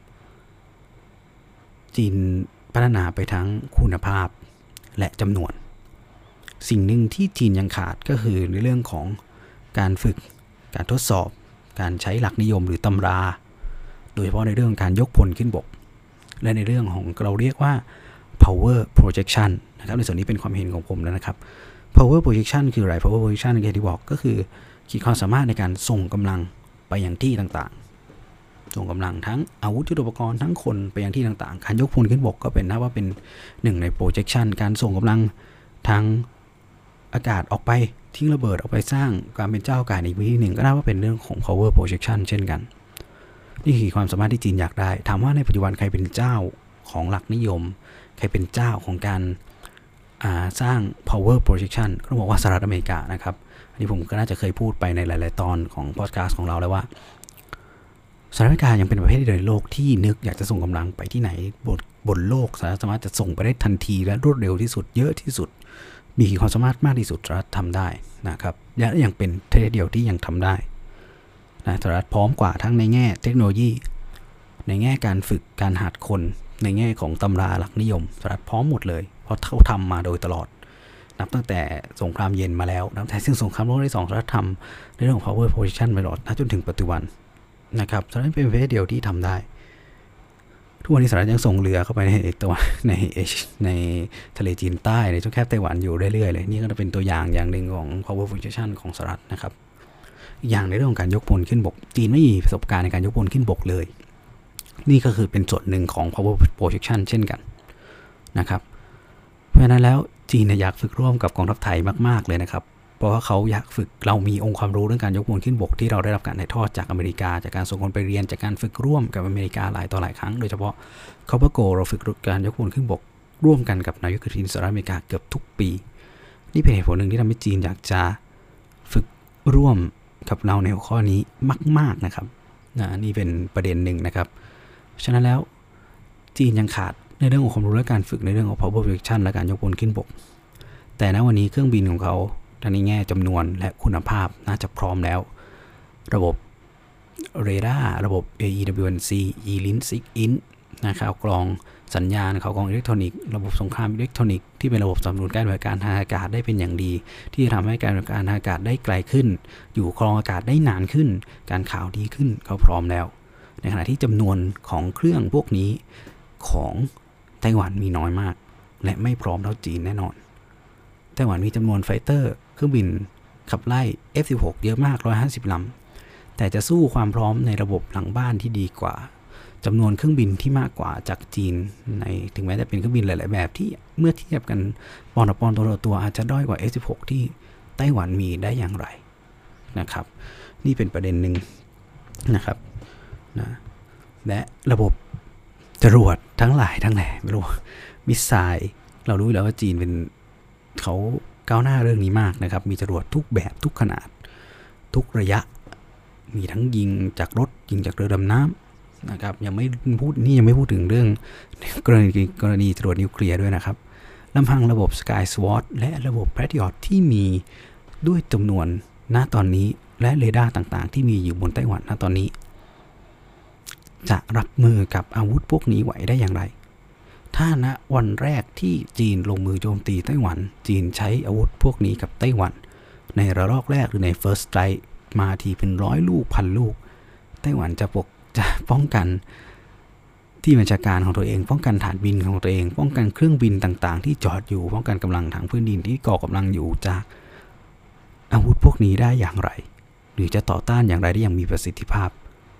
จีนพัฒนาไปทั้งคุณภาพและจำนวนสิ่งหนึ่งที่จีนยังขาดก็คือในเรื่องของการฝึกการทดสอบการใช้หลักนิยมหรือตำราโดยเฉพาะในเรื่องการยกพลขึ้นบกและในเรื่องของเราเรียกว่า power projection นะครับในส่วนนี้เป็นความเห็นของผมแล้วนะครับ power projection คืออะไร power projection อย่างที่บอกก็คือขีดความสามารถในการส่งกำลังไปยังที่ต่างๆส่งกำลังทั้งอาวุธยุทโธปกรณ์ทั้งคนไปยังที่ต่างๆการยกพลขึ้นบกก็เป็นนับว่าเป็นหนึ่งใน projection การส่งกำลังทางอากาศออกไปทิ้งระเบิดออกไปสร้างการเป็นเจ้าอากาศอีกวิธีหนึ่งก็นับว่าเป็นเรื่องของ power projection เช่นกันนี่คือความสามารถที่จีนอยากได้ถามว่าในปัจจุบันใครเป็นเจ้าของหลักนิยมใครเป็นเจ้าของการสร้าง power projection ก็ต้องบอกว่าสหรัฐอเมริกานะครับอันนี้ผมก็น่าจะเคยพูดไปในหลายๆตอนของพอดแคสต์ของเราแล้วว่าสหรัฐอเมริกายังเป็นประเทศเดียวในโลกที่นึกอยากจะส่งกำลังไปที่ไหนบนบนโลกสามารถจะส่งไปได้ทันทีและรวดเร็วที่สุดเยอะที่สุดมีขีดความสามารถมากที่สุดสหรัฐทำได้นะครับและยังเป็นประเทศเดียวที่ยังทำได้นะสหรัฐพร้อมกว่าทั้งในแง่เทคโนโลยีในแง่การฝึกการหัดคนในแง่ของตำราหลักนิยมสหรัฐพร้อมหมดเลยเพราะเขาทำมาโดยตลอดนับตั้งแต่สงครามเย็นมาแล้วนับแต่ซึ่งสงครามโลกที่สองสหรัฐทำในเรื่องของ power position มาตลอดจนถึงปัจจุบันนะครับสหรัฐเป็นประเทศเดียวที่ทำได้ทุกวันนี้สหรัฐยังส่งเรือเข้าไปในตัวในในทะเลจีนใต้ในช่วงแคบไต้หวันอยู่เรื่อยๆเลยนี่ก็จะเป็นตัวอย่างอย่างหนึ่งของ power position ของสหรัฐนะครับอย่างในเรื่องของการยกพลขึ้นบกจีนไม่มีประสบการณ์ในการยกพลขึ้นบกเลยนี่ก็คือเป็นส่วนหนึ่งของ power projection เช่นกันนะครับเพราะฉะนั้นแล้วจีนอยากฝึกร่วมกับกองทัพไทยมากๆเลยนะครับเพราะว่าเขาอยากฝึกเรามีองค์ความรู้เรื่องการยกพลขึ้นบกที่เราได้รับการถ่ายทอดจากอเมริกาจากการส่งคนไปเรียนจากการฝึกร่วมกับอเมริกาหลายต่อหลายครั้งโดยเฉพาะคอปเปอร์โกเราฝึกการยกพลขึ้นบกร่วมกันกับนายกทีมสหรัฐอเมริกาเกือบทุกปีนี่เป็นเหตุผลหนึ่งที่ทำให้จีนอยากจะฝึกร่วมกับเราในหัวข้อนี้มากๆนะครับนะนี่เป็นประเด็นหนึ่งนะครับฉะนั้นแล้วจีนยังขาดในเรื่องของความรู้และการฝึกในเรื่องของ power projection และการยกพลขึ้นบกแต่ณวันนี้เครื่องบินของเขาทั้งในแง่จำนวนและคุณภาพน่าจะพร้อมแล้วระบบเรดาร์ระบบ เอ อี ดับเบิลยู เอ็น ซี E-Link ซิก อิน นะครับกรองสัญญาณเขากรองอิเล็กทรอนิกส์ระบบสงครามอิเล็กทรอนิกส์ที่เป็นระบบสนับสนุนการบริการทางอากาศได้เป็นอย่างดีที่ทำให้การบริการทางอากาศได้ไกลขึ้นอยู่ครองอากาศได้นานขึ้นการข่าวดีขึ้นเขาพร้อมแล้วในขณะที่จำนวนของเครื่องพวกนี้ของไต้หวันมีน้อยมากและไม่พร้อมเท่าจีนแน่นอนไต้หวันมีจำนวนไฟเตอร์เครื่องบินขับไล่ เอฟ สิบหก เยอะมากหนึ่งร้อยห้าสิบลำแต่จะสู้ความพร้อมในระบบหลังบ้านที่ดีกว่าจำนวนเครื่องบินที่มากกว่าจากจีนในถึงแม้จะเป็นเครื่องบินหลายๆแบบที่เมื่อเทียบกันปอนต่อปอนตัวต่อตัวอาจจะด้อยกว่า เอฟ สิบหก ที่ไต้หวันมีได้อย่างไรนะครับนี่เป็นประเด็นหนึ่งนะครับนะและระบบจรวดทั้งหลายทั้งแหล่ไม่รู้มิสไซล์เรารู้แล้วว่าจีนเป็นเขาก้าวหน้าเรื่องนี้มากนะครับมีจรวดทุกแบบทุกขนาดทุกระยะมีทั้งยิงจากรถยิงจากเรือดำน้ำนะครับยังไม่พูดนี่ยังไม่พูดถึงเรื่องกรณีกรณีจรวดนิวเคลียร์ด้วยนะครับลำพังระบบ Sky Sword และระบบ Patriot ที่มีด้วยจำนวนณตอนนี้และเรดาร์ต่างๆที่มีอยู่บนไต้หวันณตอนนี้จะรับมือกับอาวุธพวกนี้ไหวได้อย่างไรถ้าณวันแรกที่จีนลงมือโจมตีไต้หวันจีนใช้อาวุธพวกนี้กับไต้หวันในระลอกแรกหรือใน First Strike มาทีเป็นร้อยลูกพันลูกไต้หวันจะปกจะป้องกันที่บัญชาการของตัวเองป้องกันฐานบินของตัวเองป้องกันเครื่องบินต่างๆที่จอดอยู่ป้องกันกำลังทางพื้นดินที่ก่อกำลังอยู่จากอาวุธพวกนี้ได้อย่างไรหรือจะต่อต้านอย่างไรได้อย่างมีประสิทธิภาพ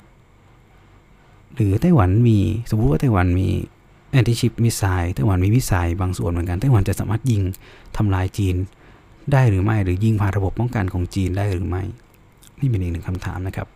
หรือไต้หวันมีสมมติว่าไต้หวันมีแอนติชิปมิสไซล์ไต้หวันมีมิสไซล์บางส่วนเหมือนกันไต้หวันจะสามารถยิงทำลายจีนได้หรือไม่หรือยิงผ่านระบบป้องกันของจีนได้หรือไม่นี่เป็นอีกหนึ่งคำถามนะครับ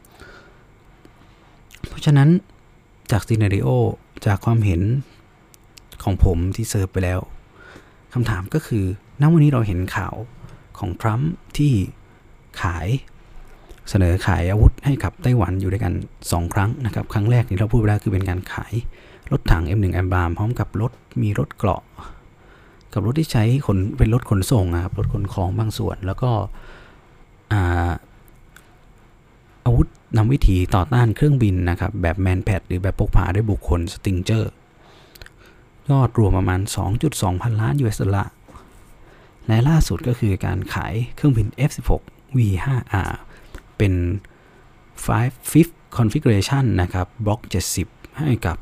เพราะฉะนั้นจากซีนาริโอจากความเห็นของผมที่เซิร์ฟไปแล้วคำถามก็คือณวันนี้เราเห็นข่าวของทรัมป์ที่ขายเสนอขายอาวุธให้กับไต้หวันอยู่ด้วยกันสองครั้งนะครับครั้งแรกที่เราพูดไปแล้วคือเป็นการขายรถถัง เอ็ม หนึ่ง Abrams พร้อมกับรถมีรถเกราะกับรถที่ใช้ขนเป็นรถขนส่งครับรถขนของบางส่วนแล้วก็อาอาวุธนำวิถีต่อต้านเครื่องบินนะครับแบบแมนแพดหรือแบบพกพาด้วยบุคคลสติงเจอร์ยอดรวมประมาณ สองจุดสอง พันล้าน ยู เอส ดอลลาร์และล่าสุดก็คือการขายเครื่องบิน เอฟ สิบหก วี ไฟว์ อาร์ เป็นfifth configuration นะครับบล็อกเจ็ดสิบให้กับ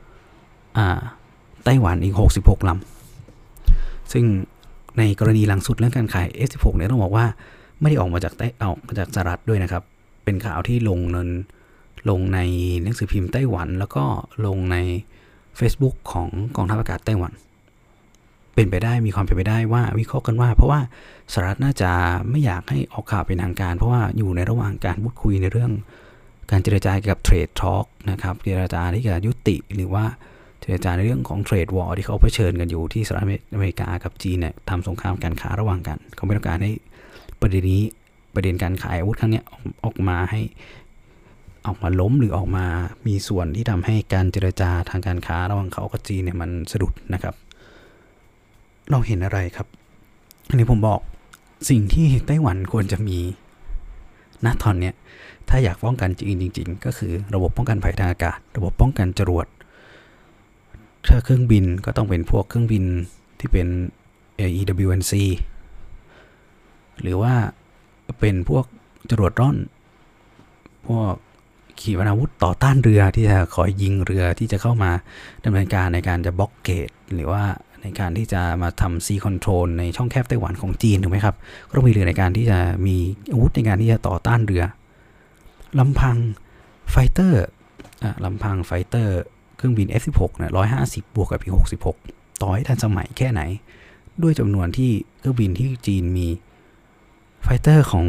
ไต้หวันอีกหกสิบหกลำซึ่งในกรณีหลังสุดเรื่องการขาย เอฟ สิบหก เนี่ยต้องบอกว่าไม่ได้ออกมาจากไต้ออกมาจากสหรัฐด้วยนะครับเป็นข่าวที่ลงในลงในหนังสือพิมพ์ไต้หวันแล้วก็ลงใน Facebook ของกองทัพอากาศไต้หวันเป็นไปได้มีความเป็นไปได้ว่าวิเคราะห์กันว่าเพราะว่าสหรัฐน่าจะไม่อยากให้ออกข่าวเป็นทางการเพราะว่าอยู่ในระหว่างการพูดคุยในเรื่องการเจรจาเกี่ยวกับเทรดทอล์กนะครับเจรจาที่จะยุติหรือว่าเจรจาในเรื่องของเทรดวอร์ที่เขาเผชิญกันอยู่ที่สหรัฐอเมริกากับจีนเนี่ยทำสงครามการค้าระหว่างกันเขาไม่ต้องการให้ประเด็นนี้ประเด็นการขายอาวุธครั้งนี้ออกมาให้ออกมาล้มหรือออกมามีส่วนที่ทำให้การเจรจาทางการค้าระหว่างเขากับจีนเนี่ยมันสะดุดนะครับเราเห็นอะไรครับอันนี้ผมบอกสิ่งที่ไต้หวันควรจะมีณตอนเนี้ยถ้าอยากป้องกันจีนจริงๆก็คือระบบป้องกันภัยทางอากาศระบบป้องกันจรวดถ้าเครื่องบินก็ต้องเป็นพวกเครื่องบินที่เป็น เอ อี ดับเบิลยู เอ็น ซี หรือว่าเป็นพวกจรวดร่อนพวกขีปนาวุธต่อต้านเรือที่จะคอยยิงเรือที่จะเข้ามาดำเนินการในการจะบล็อกเกตหรือว่าในการที่จะมาทำซีคอนโทรลในช่องแคบไต้หวันของจีนถูกไหมครับก็ต้องมีเรือในการที่จะมีอาวุธในการที่จะต่อต้านเรือลำพังไฟเตอร์อ่ะลำพังไฟเตอร์เครื่องบิน เอฟ สิบหก เนี่ยหนึ่งร้อยห้าสิบบวกกับอีกหกสิบหกต่อให้ทันสมัยแค่ไหนด้วยจำนวนที่เครื่องบินที่จีนมีไฟเตอร์ของ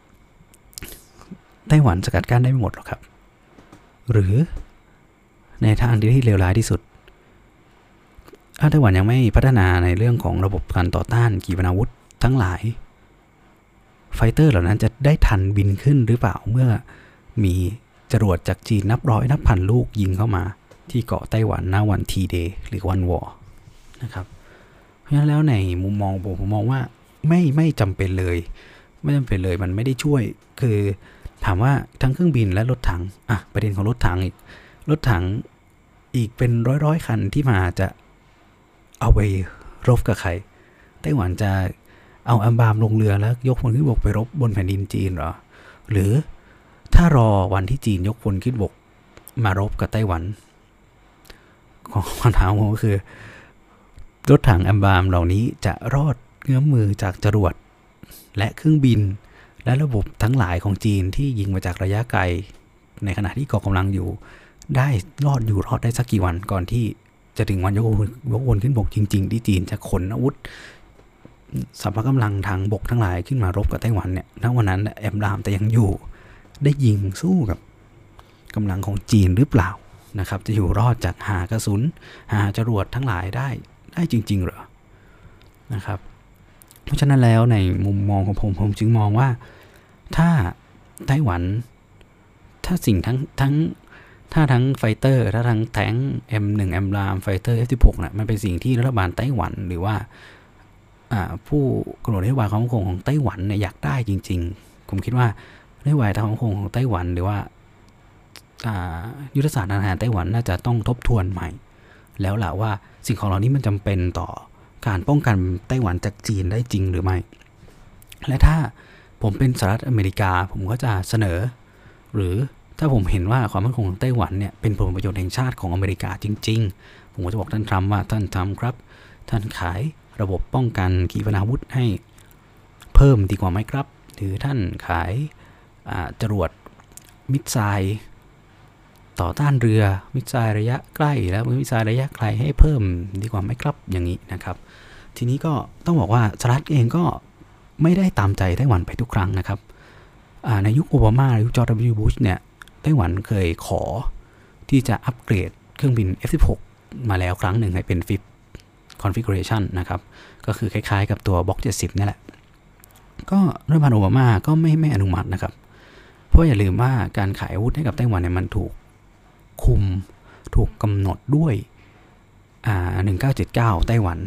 ไต้หวันสกัดกั้นได้ไม่หมดหรอกครับหรือในทางที่เลวร้ายที่สุดถ้าไต้หวันยังไม่พัฒนาในเรื่องของระบบการต่อต้านขีปนาวุธทั้งหลายไฟเตอร์เหล่านั้นจะได้ทันบินขึ้นหรือเปล่าเมื่อมีจรวดจากจีนนับร้อยนับพันลูกยิงเข้ามาที่เกาะไต้หวันหน้าวันทีเดย์หรือวันวอร์นะครับเพราะฉะนั้นแล้วในมุมมองผมผมมองว่าไม่ไม่จำเป็นเลยไม่จำเป็นเลยมันไม่ได้ช่วยคือถามว่าทั้งเครื่องบินและรถถังอ่ะประเด็นของรถถังอีกรถถังอีกเป็นร้อยร้อยคันที่มาจะเอาไปรบกับใครไต้หวันจะเอาอัมบามลงเรือแล้วยกพลขึ้นบกไปรบบนแผ่นดินจีนเหรอหรือถ้ารอวันที่จีนยกพลขึ้นบกมารบกับไต้หวันของคำถามผมก็คือรถถังอัมบามเหล่านี้จะรอดเงื้อมมือจากจรวดและเครื่องบินและระบบทั้งหลายของจีนที่ยิงมาจากระยะไกลในขณะที่กองกำลังอยู่ได้รอดอยู่รอดได้สักกี่วันก่อนที่จะถึงวันยกยกพลขึ้นบกจริงๆที่จีนจะขนอาวุธสัพพะกำลังทางบกทั้งหลายขึ้นมารบกับไต้หวันเนี่ยณวันนั้นแอมรามแต่ยังอยู่ได้ยิงสู้กับกำลังของจีนหรือเปล่านะครับจะอยู่รอดจากหากระสุนหาจรวดทั้งหลายได้ได้จริงๆเหรอนะครับเพราะฉะนั้นแล้วในมุมมองของผมผมจึงมองว่าถ้าไต้หวันถ้าสิ่งทั้งทั้งถ้าทั้งไฟเตอร์ถ้าทั้งแทง เอ็ม วัน แอมรามไฟเตอร์ เอฟ สิบหก น่ะมันเป็นสิ่งที่รัฐบาลไต้หวันหรือว่าผู้กำหนดนโยบายความมั่นคงของไต้หวันเนี่ยอยากได้จริงๆผมคิดว่านโยบายความมั่นคงของไต้หวันหรือว่ายุทธศาสตร์ทางทหารไต้หวันน่าจะต้องทบทวนใหม่แล้วล่ะว่าสิ่งของเหล่านี้มันจำเป็นต่อการป้องกันไต้หวันจากจีนได้จริงหรือไม่และถ้าผมเป็นสหรัฐอเมริกาผมก็จะเสนอหรือถ้าผมเห็นว่าความมั่นคงของไต้หวันเนี่ยเป็นผลประโยชน์แห่งชาติของอเมริกาจริงๆผมก็จะบอกท่านทรัมป์ว่าท่านทรัมป์ครับท่านขายระบบป้องกันขีปนาวุธให้เพิ่มดีกว่าไหมครับหรือท่านขายจรวดมิสไซล์ต่อต้านเรือมิสไซล์ระยะใกล้แล้วมิสไซล์ระยะไกลให้เพิ่มดีกว่าไหมครับอย่างนี้นะครับทีนี้ก็ต้องบอกว่าสหรัฐเองก็ไม่ได้ตามใจไต้หวันไปทุกครั้งนะครับในยุคโอบามายุคจอร์จ ดับเบิลยู บุชเนี่ยไต้หวันเคยขอที่จะอัปเกรดเครื่องบิน เอฟ สิบหก มาแล้วครั้งหนึ่งให้เป็น fifth configuration นะครับก็คือคล้ายๆกับตัวบล็อกเจ็ดสิบนี่แหละก็รัฐบาลโอบามาก็ไม่ไม่อนุมัตินะครับเพราะอย่าลืมว่าการขายอาวุธให้กับไต้หวันเนี่ยมันถูกคุมถูกกำหนดด้วยอ่าหนึ่งเก้าเจ็ดเก้าไต้หวัน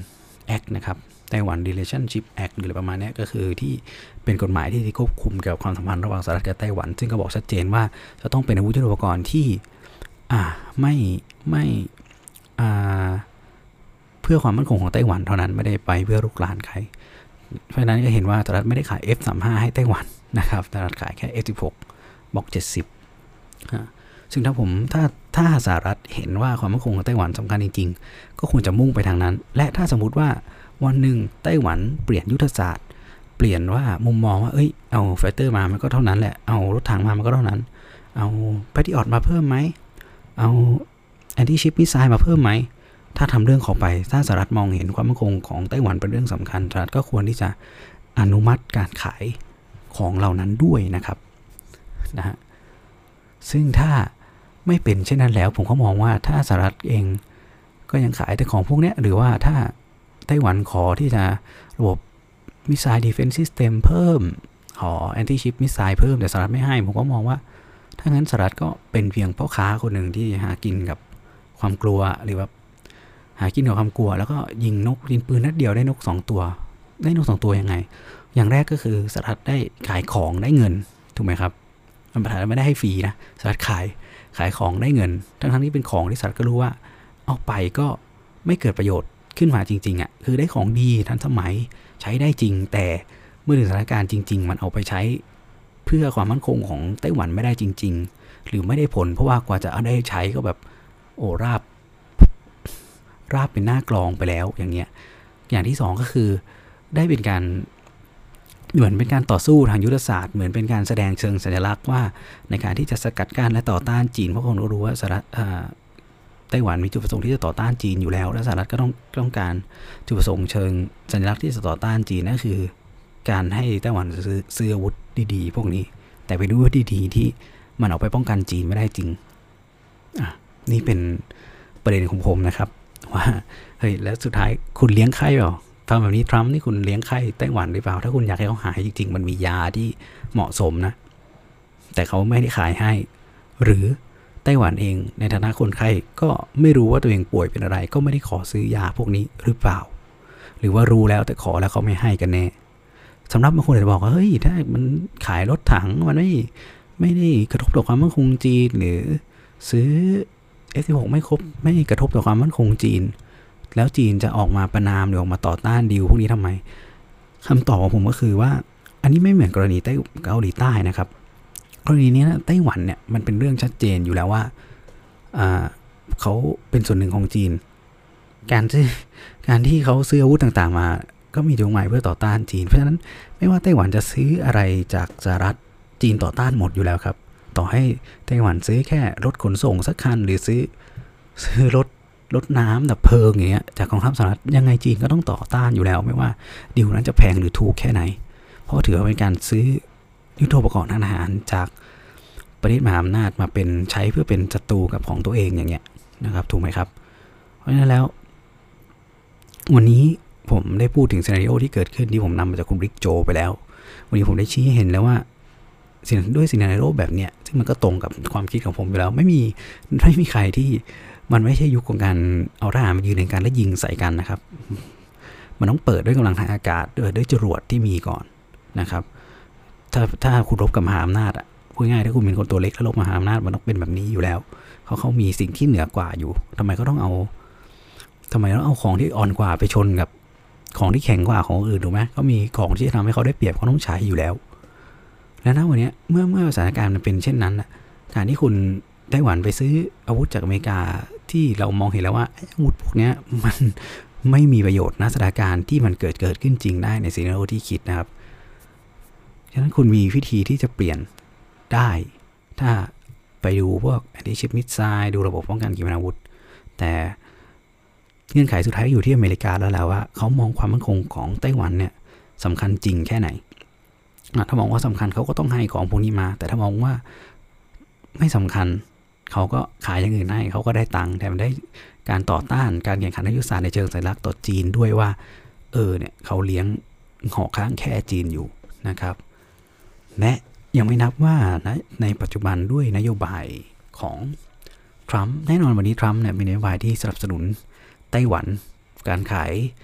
Act นะครับไต้หวัน Relationship Act หรืออะไรประมาณนี้ก็คือที่เป็นกฎหมายที่ควบคุมเกี่ยวกับความสัมพันธ์ระหว่างสหรัฐกับไต้หวันซึ่งก็บอกชัดเจนว่าจะต้องเป็นอาวุธยุทโธปกรณ์ที่อ่าไม่ไม่อ่าเพื่อความมั่นคงของไต้หวันเท่านั้นไม่ได้ไปเพื่อรุกรานใครเพราะฉะนั้นก็เห็นว่าสหรัฐไม่ได้ขาย เอฟ สามสิบห้า ให้ไต้หวันนะครับสหรัฐขายแค่ เอฟ สิบหก บล็อกเจ็ดสิบซึ่งถ้าผมถ้าถ้าสหรัฐเห็นว่าความมั่นคงของไต้หวันสำคัญจริงๆก็ควรจะมุ่งไปทางนั้นและถ้าสมมุติว่าวันหนึ่งไต้หวันเปลี่ยนยุทธศาสตร์เปลี่ยนว่ามุมมองว่าเอ้ยเอาไฟเตอร์มามันก็เท่านั้นแหละเอารถถังมามันก็เท่านั้นเอาแพทริออตมาเพิ่มไหมเอาแอนตี้ชิปมิสไซล์มาเพิ่มไหมถ้าทำเรื่องเข้าไปถ้าสหรัฐมองเห็นความมั่นคงของไต้หวันเป็นเรื่องสำคัญสหรัฐก็ควรที่จะอนุมัติการขายของเหล่านั้นด้วยนะครับนะฮะซึ่งถ้าไม่เป็นเช่นนั้นแล้วผมก็มองว่าถ้าสหรัฐเองก็ยังขายแต่ของพวกนี้หรือว่าถ้าไต้หวันขอที่จะระบบมิสไซล์ดีเฟนซ์ซิสเต็มเพิ่มขอแอนตี้ชิปมิสไซล์เพิ่มแต่สหรัฐไม่ให้ผมก็มองว่าถ้างั้นสหรัฐก็เป็นเพียงพ่อค้าคนหนึ่งที่หากินกับความกลัวหรือว่าหากินกับความกลัวแล้วก็ยิงนกยิงปืนนัดเดียวได้นกสองตัวได้นกสองตัวยังไงอย่างแรกก็คือสหรัฐได้ขายของได้เงินถูกไหมครับมันประธานไม่ได้ให้ฟรีนะสหรัฐขายขายของได้เงินทั้งทั้งที่เป็นของที่สหรัฐก็รู้ว่าเอาไปก็ไม่เกิดประโยชน์ขึ้นมาจริงๆอ่ะคือได้ของดีทันสมัยใช้ได้จริงแต่เมื่อถึงสถานการณ์จริงๆมันเอาไปใช้เพื่อความมั่นคงของไต้หวันไม่ได้จริงๆหรือไม่ได้ผลเพราะว่ากว่าจะเอาได้ใช้ก็แบบโอ้ราบราบเป็นหน้ากลองไปแล้วอย่างเงี้ยอย่างที่สองก็คือได้เป็นการเหมือนเป็นการต่อสู้ทางยุทธศาสตร์เหมือนเป็นการแสดงเชิงสัญลักษณ์ว่าในการที่จะสกัดกั้นและต่อต้านจีนเพราะคนก็รู้ว่าสหรัฐไต้หวันมีจุดประสงค์ที่จะต่อต้านจีนอยู่แล้วและสหรัฐก็ต้องต้องการจุดประสงค์เชิงสัญลักษณ์ที่จะต่อต้านจีนนั่นคือการให้ไต้หวันซื้อซื้ออาวุธดีๆพวกนี้แต่ไปดูอาวุธดีๆที่มันเอาไปป้องกันจีนไม่ได้จริงอ่ะนี่เป็นประเด็นของผมนะครับว่าเฮ้ยแล้วสุดท้ายคุณเลี้ยงไข่เปล่าทำแบบนี้ทรัมป์นี่คุณเลี้ยงไข่ไต้หวันหรือเปล่าถ้าคุณอยากให้เขาหายจริงๆมันมียาที่เหมาะสมนะแต่เขาไม่ได้ขายให้หรือไต้หวันเองในฐานะคนไข้ก็ไม่รู้ว่าตัวเองป่วยเป็นอะไรก็ไม่ได้ขอซื้อยาพวกนี้หรือเปล่าหรือว่ารู้แล้วแต่ขอแล้วเขาไม่ให้กันแน่สำหรับบางคนอาจจะบอกว่าเฮ้ยถ้ามันขายรถถังมันไม่ไม่ได้กระทบต่อความมั่นคงจีนหรือซื้อ เอฟ สิบหก ไม่ครบไม่กระทบต่อความมั่นคงจีนแล้วจีนจะออกมาประนามหรือออกมาต่อต้านดีลพวกนี้ทำไมคำตอบของผมก็คือว่าอันนี้ไม่เหมือนกรณีเกาหลีใต้นะครับกรณีนี้นะไต้หวันเนี่ยมันเป็นเรื่องชัดเจนอยู่แล้วว่าเขาเป็นส่วนหนึ่งของจีนการที่การที่เขาซื้ออาวุธต่างๆมาก็มีจุดหมายเพื่อต่อต้านจีนเพราะฉะนั้นไม่ว่าไต้หวันจะซื้ออะไรจากสหรัฐจีนต่อต้านหมดอยู่แล้วครับต่อให้ไต้หวันซื้อแค่รถขนส่งสักคันหรือซื้อซื้อรถรถน้ำดับเพลิงอย่างเงี้ยจากกองทัพสหรัฐยังไงจีนก็ต้องต่อต้านอยู่แล้วไม่ว่าดีลนั้นจะแพงหรือถูกแค่ไหนเพราะถือว่าเป็นการซื้อยุทโธปกรณ์ทางทหารจากประเทศมหาอำนาจมาเป็นใช้เพื่อเป็นศัตรูกับของตัวเองอย่างเงี้ยนะครับถูกไหมครับเพราะฉะนั้นแล้ววันนี้ผมได้พูดถึงซีนาริโอที่เกิดขึ้นที่ผมนำมาจากคุณริกโจไปแล้ววันนี้ผมได้ชี้ให้เห็นแล้วว่าด้วยซีนาริโอแบบเนี้ยซึ่งมันก็ตรงกับความคิดของผมอยู่แล้วไม่มีไม่มีใครที่มันไม่ใช่ยุคของการเอาทหารมายืนในการแล้วยิงใส่กันนะครับมันต้องเปิดด้วยกำลังทางอากาศด้วยด้วยจรวดที่มีก่อนนะครับถ้าถ้าคุณรบกับมหาอำนาจอ่ะพูดง่ายถ้าคุณเป็นคนตัวเล็กแล้วรบมหาอำนาจมันต้องเป็นแบบนี้อยู่แล้วเขาเขามีสิ่งที่เหนือกว่าอยู่ทำไมก็ต้องเอาทำไมต้องเอาของที่อ่อนกว่าไปชนกับของที่แข็งกว่าของอื่นถูกไหมเขามีของที่จะทำให้เขาได้เปรียบเขาต้องใช้อยู่แล้วแล้วนะวันนี้เมื่อเมื่อสถานการณ์มันเป็นเช่นนั้นนะการที่คุณไต้หวันไปซื้ออาวุธจากอเมริกาที่เรามองเห็นแล้วว่าอาวุธพวกนี้มันไม่มีประโยชน์ณสถานการณ์ที่มันเกิดเกิดขึ้นจริงได้ในซีนาริโอที่คิดนะครับฉะนั้นคุณมีวิธีที่จะเปลี่ยนได้ถ้าไปดูพวกแอนตี้ชิปมิสไซล์ดูระบบป้องกันขีปนาวุธแต่เงื่อนไขสุดท้ายอยู่ที่อเมริกาแล้วแหละว่าเขามองความมั่นคงของไต้หวันเนี่ยสำคัญจริงแค่ไหนถ้ามองว่าสำคัญเขาก็ต้องให้ของพวกนี้มาแต่ถ้ามองว่าไม่สำคัญเขาก็ขายอย่างอื่นให้เขาก็ได้ตังค์แต่มันได้การต่อต้านการแข่งขันทางยุทธศาสตร์ในเชิงสัญลักษณ์ต่อจีนด้วยว่าเออเนี่ยเขาเลี้ยงหอกข้างแค่จีนอยู่นะครับและยังไม่นับว่านะในปัจจุบันด้วยนโยบายของทรัมป์แน่นอนวันนี้ทรัมป์เนี่ยมีนโยบายที่สนับสนุนไต้หวันการขาย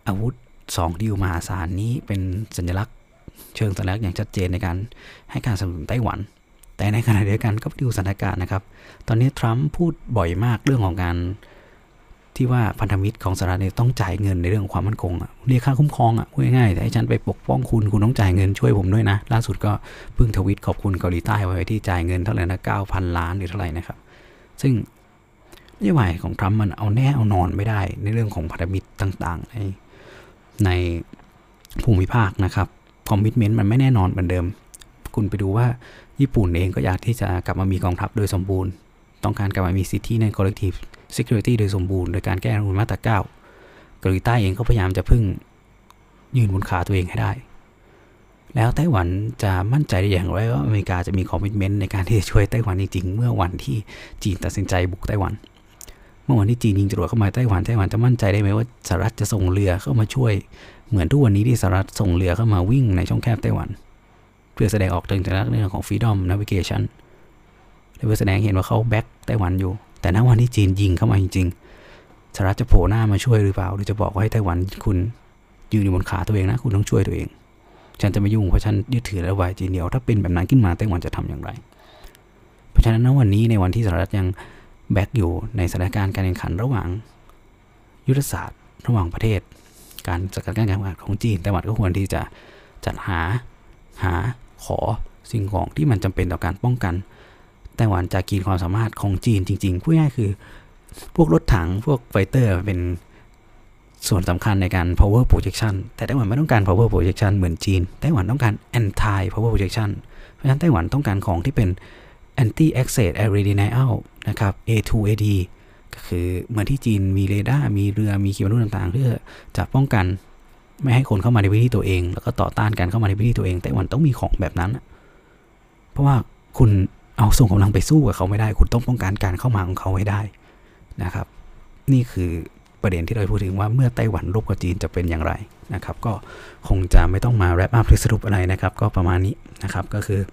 อาวุธสองดีลมหาศาลนี้เป็นสัญลักษณ์เชิงสัญลักษณ์อย่างชัดเจนในการให้การสนับสนุนไต้หวันแต่ในขณะเดียวกันก็ไปดูสถานการณ์นะครับตอนนี้ทรัมป์พูดบ่อยมากเรื่องของการที่ว่าพันธมิตรของสหรัฐเนี่ยต้องจ่ายเงินในเรื่องของความมั่นคงอ่ะเรียกค่าคุ้มครองอ่ะพูดง่ายๆแต่ให้ฉันไปปกป้องคุณคุณต้องจ่ายเงินช่วยผมด้วยนะล่าสุดก็เพิ่งทวิตขอบคุณเกาหลีใต้ไว้ที่จ่ายเงินเท่าไหร่นะ เก้าพัน ล้านหรือเท่าไหร่นะครับซึ่งนโยบายของทรัมป์มันเอาแน่เอานอนไม่ได้ในเรื่องของพันธมิตรต่างๆในในภูมิภาคนะครับคอมมิตเมนต์มันไม่แน่นอนเหมือนเดิมคุณไปดูว่าญี่ปุ่นเองก็อยากที่จะกลับมามีกองทัพโดยสมบูรณ์ต้องการกลับมามีสิทธิใน collective security โดยสมบูรณ์โดยการแก้รัฐธรรมนูญมาตราเก้าเกาหลีใต้เองก็พยายามจะพึ่งยืนบนขาตัวเองให้ได้แล้วไต้หวันจะมั่นใจได้อย่างไรว่าอเมริกาจะมีคอมมิตเมนต์ในการที่จะช่วยไต้หวันจริงๆเมื่อวันที่จีนตัดสินใจบุกไต้หวันเมื่อวันที่จีนยิงจรวดเข้ามาไต้หวันไต้หวันจะมั่นใจได้ไหมว่าสหรัฐจะส่งเรือเข้ามาช่วยเหมือนทุกวันนี้ที่สหรัฐส่งเรือเข้ามาวิ่งในช่องแคบไต้หวันเพื่อแสดงออกถึงสัญลักษณ์เรื่องของ freedom navigation และเพื่อแสดงเห็นว่าเขาแบ็คไต้หวันอยู่แต่ณวันที่จีนยิงเข้ามาจริงๆสหรัฐจะโผล่หน้ามาช่วยหรือเปล่าหรือจะบอกว่าให้ไต้หวันคุณยืนอยู่บนขาตัวเองนะคุณต้องช่วยตัวเองฉันจะไม่ยุ่งเพราะฉันยึดถือนโยบายจีนเดียวถ้าเป็นแบบนั้นขึ้นมาไต้หวันจะทำอย่างไรเพราะฉะนั้นณวันนี้ในวันที่สหรัฐยังแบ็คอยู่ในสถานการณ์การแข่งขันระหว่างยุทธศาสตร์ระหว่างประเทศการจัดการการแข่งขันของจีนไต้หวันก็ควรที่จะจัดหาหาขอสิ่งของที่มันจำเป็นต่อการป้องกันไต้หวันจะกินความสามารถของจีนจริงๆพูดง่ายคือพวกรถถังพวกไฟเตอร์เป็นส่วนสำคัญในการ power projection แต่ไต้หวันไม่ต้องการ power projection เหมือนจีนไต้หวันต้องการ anti power projection เพราะฉะนั้นไต้หวันต้องการของที่เป็น anti access area denial นะครับ เอ ทู เอ ดี ก็คือเหมือนที่จีนมีเรดาร์มีเรือมีขีปนาวุธต่างๆเพื่อจะป้องกันไม่ให้คนเข้ามาในพื้นที่ตัวเองแล้วก็ต่อต้านการเข้ามาในพื้นที่ตัวเองไต้หวันต้องมีของแบบนั้นเพราะว่าคุณเอาส่งกำลังไปสู้กับเขาไม่ได้คุณต้องป้องกันการเข้ามาของเขาให้ได้นะครับนี่คือประเด็นที่เราพูดถึงว่าเมื่อไต้หวันรบกับจีนจะเป็นอย่างไรนะครับก็คงจะไม่ต้องมาแรปอัพหรือสรุปอะไรนะครับก็ประมาณนี้นะครับก็คือ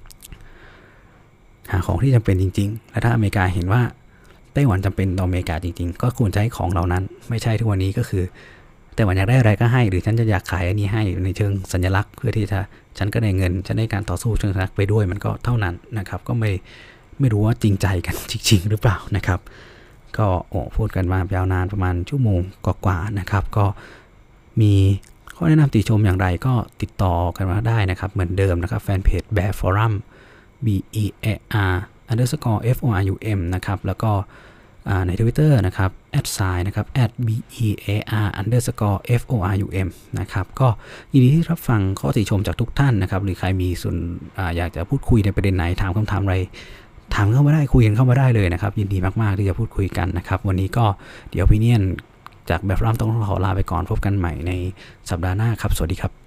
หาของที่จำเป็นจริงๆและถ้าอเมริกาเห็นว่าไต้หวันจำเป็นต่ออเมริกาจริงๆก็ควรจะให้ของเหล่านั้นไม่ใช่ทุกวันนี้ก็คือไต้หวันอยากได้อะไรก็ให้หรือฉันจะอยากขายอันนี้ให้ในเชิงสัญลักษณ์เพื่อที่จะฉันก็ได้เงินฉันได้การต่อสู้เชิงสัญลักษณ์ไปด้วยมันก็เท่านั้นนะครับก็ไม่ไม่รู้ว่าจริงใจกันจริงๆหรือเปล่านะครับก็โอ้พูดกันมายาวนานประมาณชั่วโมงกว่าๆนะครับก็มีข้อแนะนำติชมอย่างไรก็ติดต่อกันมาได้นะครับเหมือนเดิมนะครับแฟนเพจ Bear Forum B E A R underscore F O R U M นะครับแล้วก็ใน Twitter นะครับ แอท ไซน์ นะครับ แอท บี อี เอ อาร์ underscore เอฟ โอ อาร์ ยู เอ็ม นะครับก็ยินดีที่รับฟังข้อติชมจากทุกท่านนะครับหรือใครมีส่วน อ, อยากจะพูดคุยในประเด็นไหนถามคำถามอะไรถามเข้ามาได้คุยกันเข้ามาได้เลยนะครับยินดีมากๆที่จะพูดคุยกันนะครับวันนี้ก็เดี๋ยว Opinion จากแบบฟรัมต้องขอลาไปก่อนพบกันใหม่ในสัปดาห์หน้าครับสวัสดีครับ